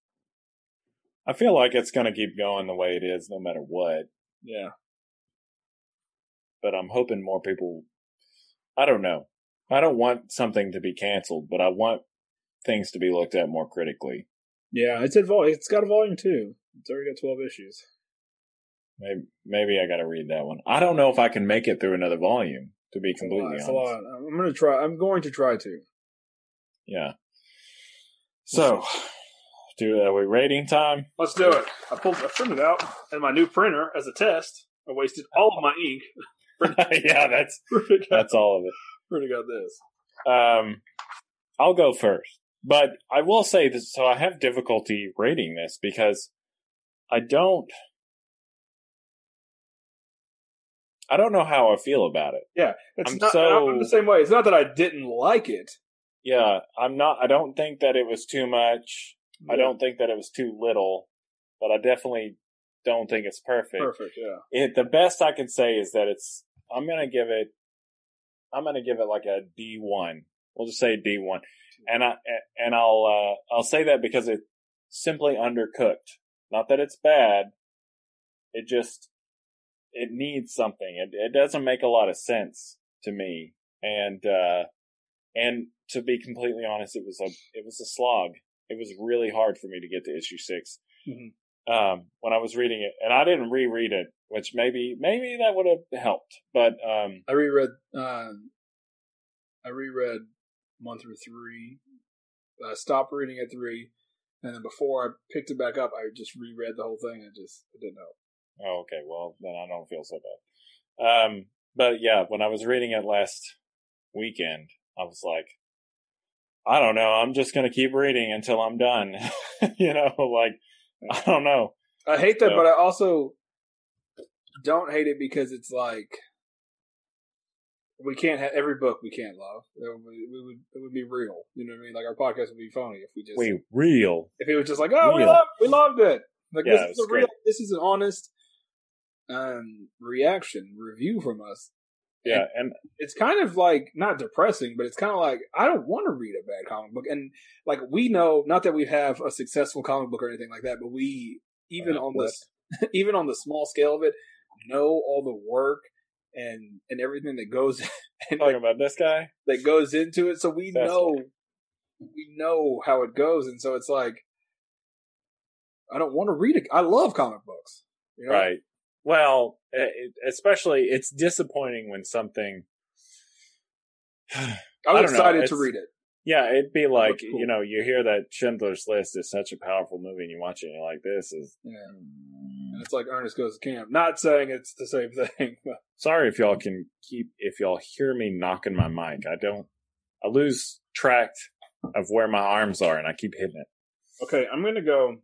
I feel like it's going to keep going the way it is, no matter what. Yeah. But I'm hoping more people. I don't know. I don't want something to be canceled, but I want things to be looked at more critically. Yeah. It's at vol. It's got a volume two. It's already got twelve issues. Maybe, maybe I got to read that one. I don't know if I can make it through another volume. To be completely It's honest, a lot. I'm gonna try. I'm going to try to. Yeah. So, do are we rating time? Let's do it. I pulled. I printed out in my new printer as a test. I wasted all of my ink. Yeah, that's Printed out, that's all of it. printed out this. Um, I'll go first, but I will say this. So I have difficulty rating this because I don't. I don't know how I feel about it. Yeah, it's I'm not. so- I'm the same way. It's not that I didn't like it. Yeah, I'm not. I don't think that it was too much. I don't think that it was too little, but I definitely don't think it's perfect. Perfect. Yeah. It the best I can say is that it's. I'm gonna give it. I'm gonna give it like a D one. We'll just say D one, and I and I'll uh, I'll say that because it's simply undercooked. Not that it's bad. It just it needs something. It it doesn't make a lot of sense to me, and uh, and to be completely honest, it was a it was a slog. It was really hard for me to get to issue six. Mm-hmm. Um, when I was reading it, and I didn't reread it, which maybe maybe that would have helped. But um, I reread. Um, I reread one through three. I stopped reading at three, and then before I picked it back up, I just reread the whole thing, and it just it didn't help. oh, okay, well then I don't feel so bad. Um, but yeah, when I was reading it last weekend, I was like, I don't know. I'm just gonna keep reading until I'm done. You know, like I don't know. I hate that, So- but I also don't hate it because it's like we can't have every book we can't love. It would, we would it would be real. You know what I mean? Like our podcast would be phony if we just We real. if it was just like, oh, we Real. loved we loved it. Like Yeah, this it is was a real, great. this is an honest um reaction review from us. Yeah, and It's kind of like not depressing, but it's kind of like I don't want to read a bad comic book. And like we know, not that we have a successful comic book or anything like that, but we even Uh, on what? this, even on the small scale of it, know all the work and and everything that goes and talking about this guy. that goes into it. So we That's know we know how it goes, and so it's like I don't want to read it. I love comic books, you know? Right. Well, it, especially it's disappointing when something. I I was don't know, excited to it's- read it. Yeah, it'd be like, cool. you know, you hear that Schindler's List is such a powerful movie and you watch it and you're like, this is... Yeah. And it's like Ernest Goes to Camp. Not saying it's the same thing. But. Sorry if y'all can keep, if y'all hear me knocking my mic. I don't, I lose track of where my arms are and I keep hitting it. Okay, I'm going to go...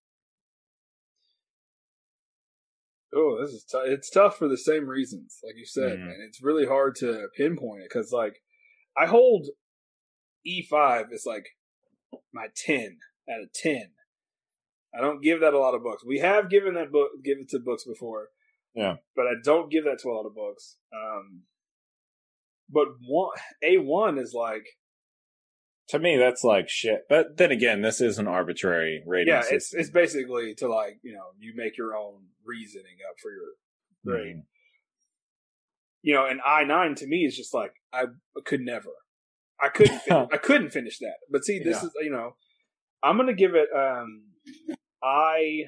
Oh, this is tough. It's tough for the same reasons, like you said, mm. man. It's really hard to pinpoint it because, like, I hold E five as like my ten out of ten. I don't give that a lot of books. We have given that book, given to books before, yeah, but I don't give that to a lot of books. Um, but one A one is like. To me, that's like shit. But then again, this is an arbitrary rating Yeah, system. it's it's basically to like, you know, you make your own reasoning up for your grade. Mm. You know, and I nine to me is just like I could never, I couldn't, fin- I couldn't finish that. But see, this yeah. is you know, I'm gonna give it um, I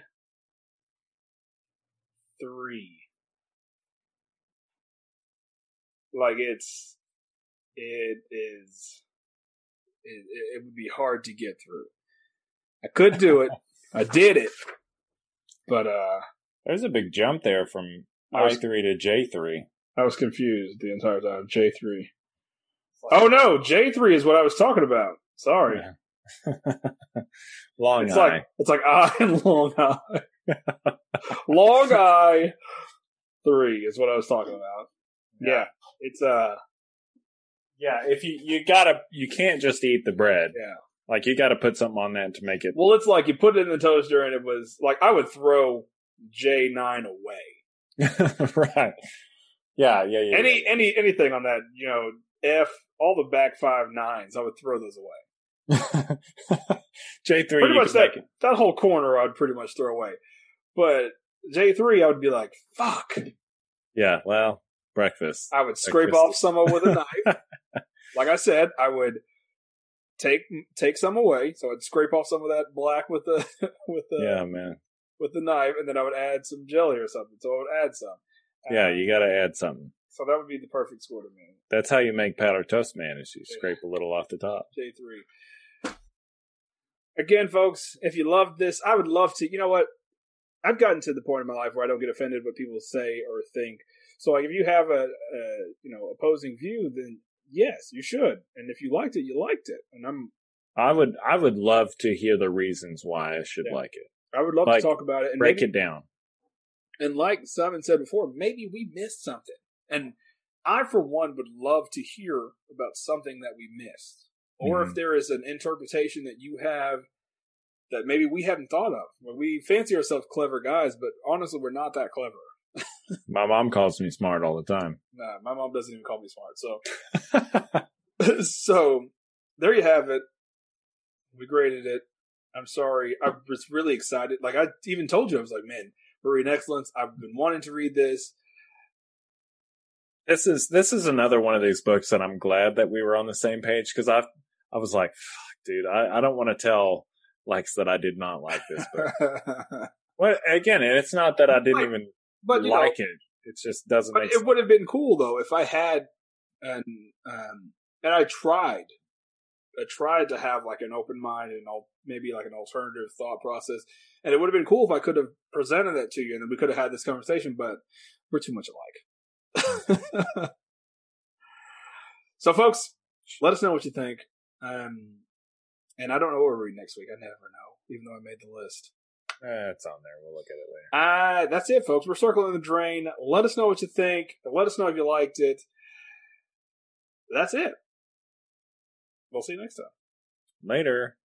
three. Like it's, it is. It, it would be hard to get through. I could do it. I did it. But, uh... there's a big jump there from I was, I three to J three. I was confused the entire time. J three. Oh, no! J three is what I was talking about. Sorry. Yeah. Long it's eye. Like, it's like I and Long Eye. Long Eye three is what I was talking about. Yeah. yeah. It's, uh... Yeah, if you you gotta you can't just eat the bread. Yeah, like you got to put something on that to make it. Well, it's like you put it in the toaster, and it was like I would throw J nine away. Right. Yeah, yeah, yeah. Any yeah. any anything on that, you know, F all the back five nines, I would throw those away. J three, pretty much that that whole corner, I'd pretty much throw away. But J three, I would be like, fuck. Yeah, well. Breakfast. I would scrape breakfast. off some with a knife. Like I said, I would take take some away. So I'd scrape off some of that black with the with the yeah man with the knife, and then I would add some jelly or something. So I would add some. Yeah, um, you got to add something. So that would be the perfect score to me. That's how you make powdered toast, man. Is you yeah. scrape a little off the top. J three. Again, folks, if you loved this, I would love to. You know what? I've gotten to the point in my life where I don't get offended what people say or think. So, like, if you have a, a, you know, opposing view, then yes, you should. And if you liked it, you liked it. And I'm, I would, I would love to hear the reasons why I should yeah. like it. I would love like, to talk about it and break maybe, it down. And like Simon said before, maybe we missed something. And I, for one, would love to hear about something that we missed, or mm-hmm. if there is an interpretation that you have that maybe we hadn't thought of. Well, we fancy ourselves clever guys, but honestly, we're not that clever. My mom calls me smart all the time. Nah, my mom doesn't even call me smart. So, so there you have it. We graded it. I'm sorry. I was really excited. Like I even told you, I was like, man, we're reading Excellence. I've been wanting to read this. This is this is another one of these books that I'm glad that we were on the same page because I I was like, fuck, dude, I, I don't want to tell Lex that I did not like this book. Well, again, it's not that I didn't like, even. But like know, it, it just doesn't. But make it sense. Would have been cool though if I had, an, um, and I tried, I tried to have like an open mind and maybe like an alternative thought process, and it would have been cool if I could have presented that to you, and then we could have had this conversation. But we're too much alike. So, folks, let us know what you think. Um, and I don't know what we're reading next week. I never know, even though I made the list. Eh, it's on there. We'll look at it later. Uh, that's it, folks. We're circling the drain. Let us know what you think. Let us know if you liked it. That's it. We'll see you next time. Later.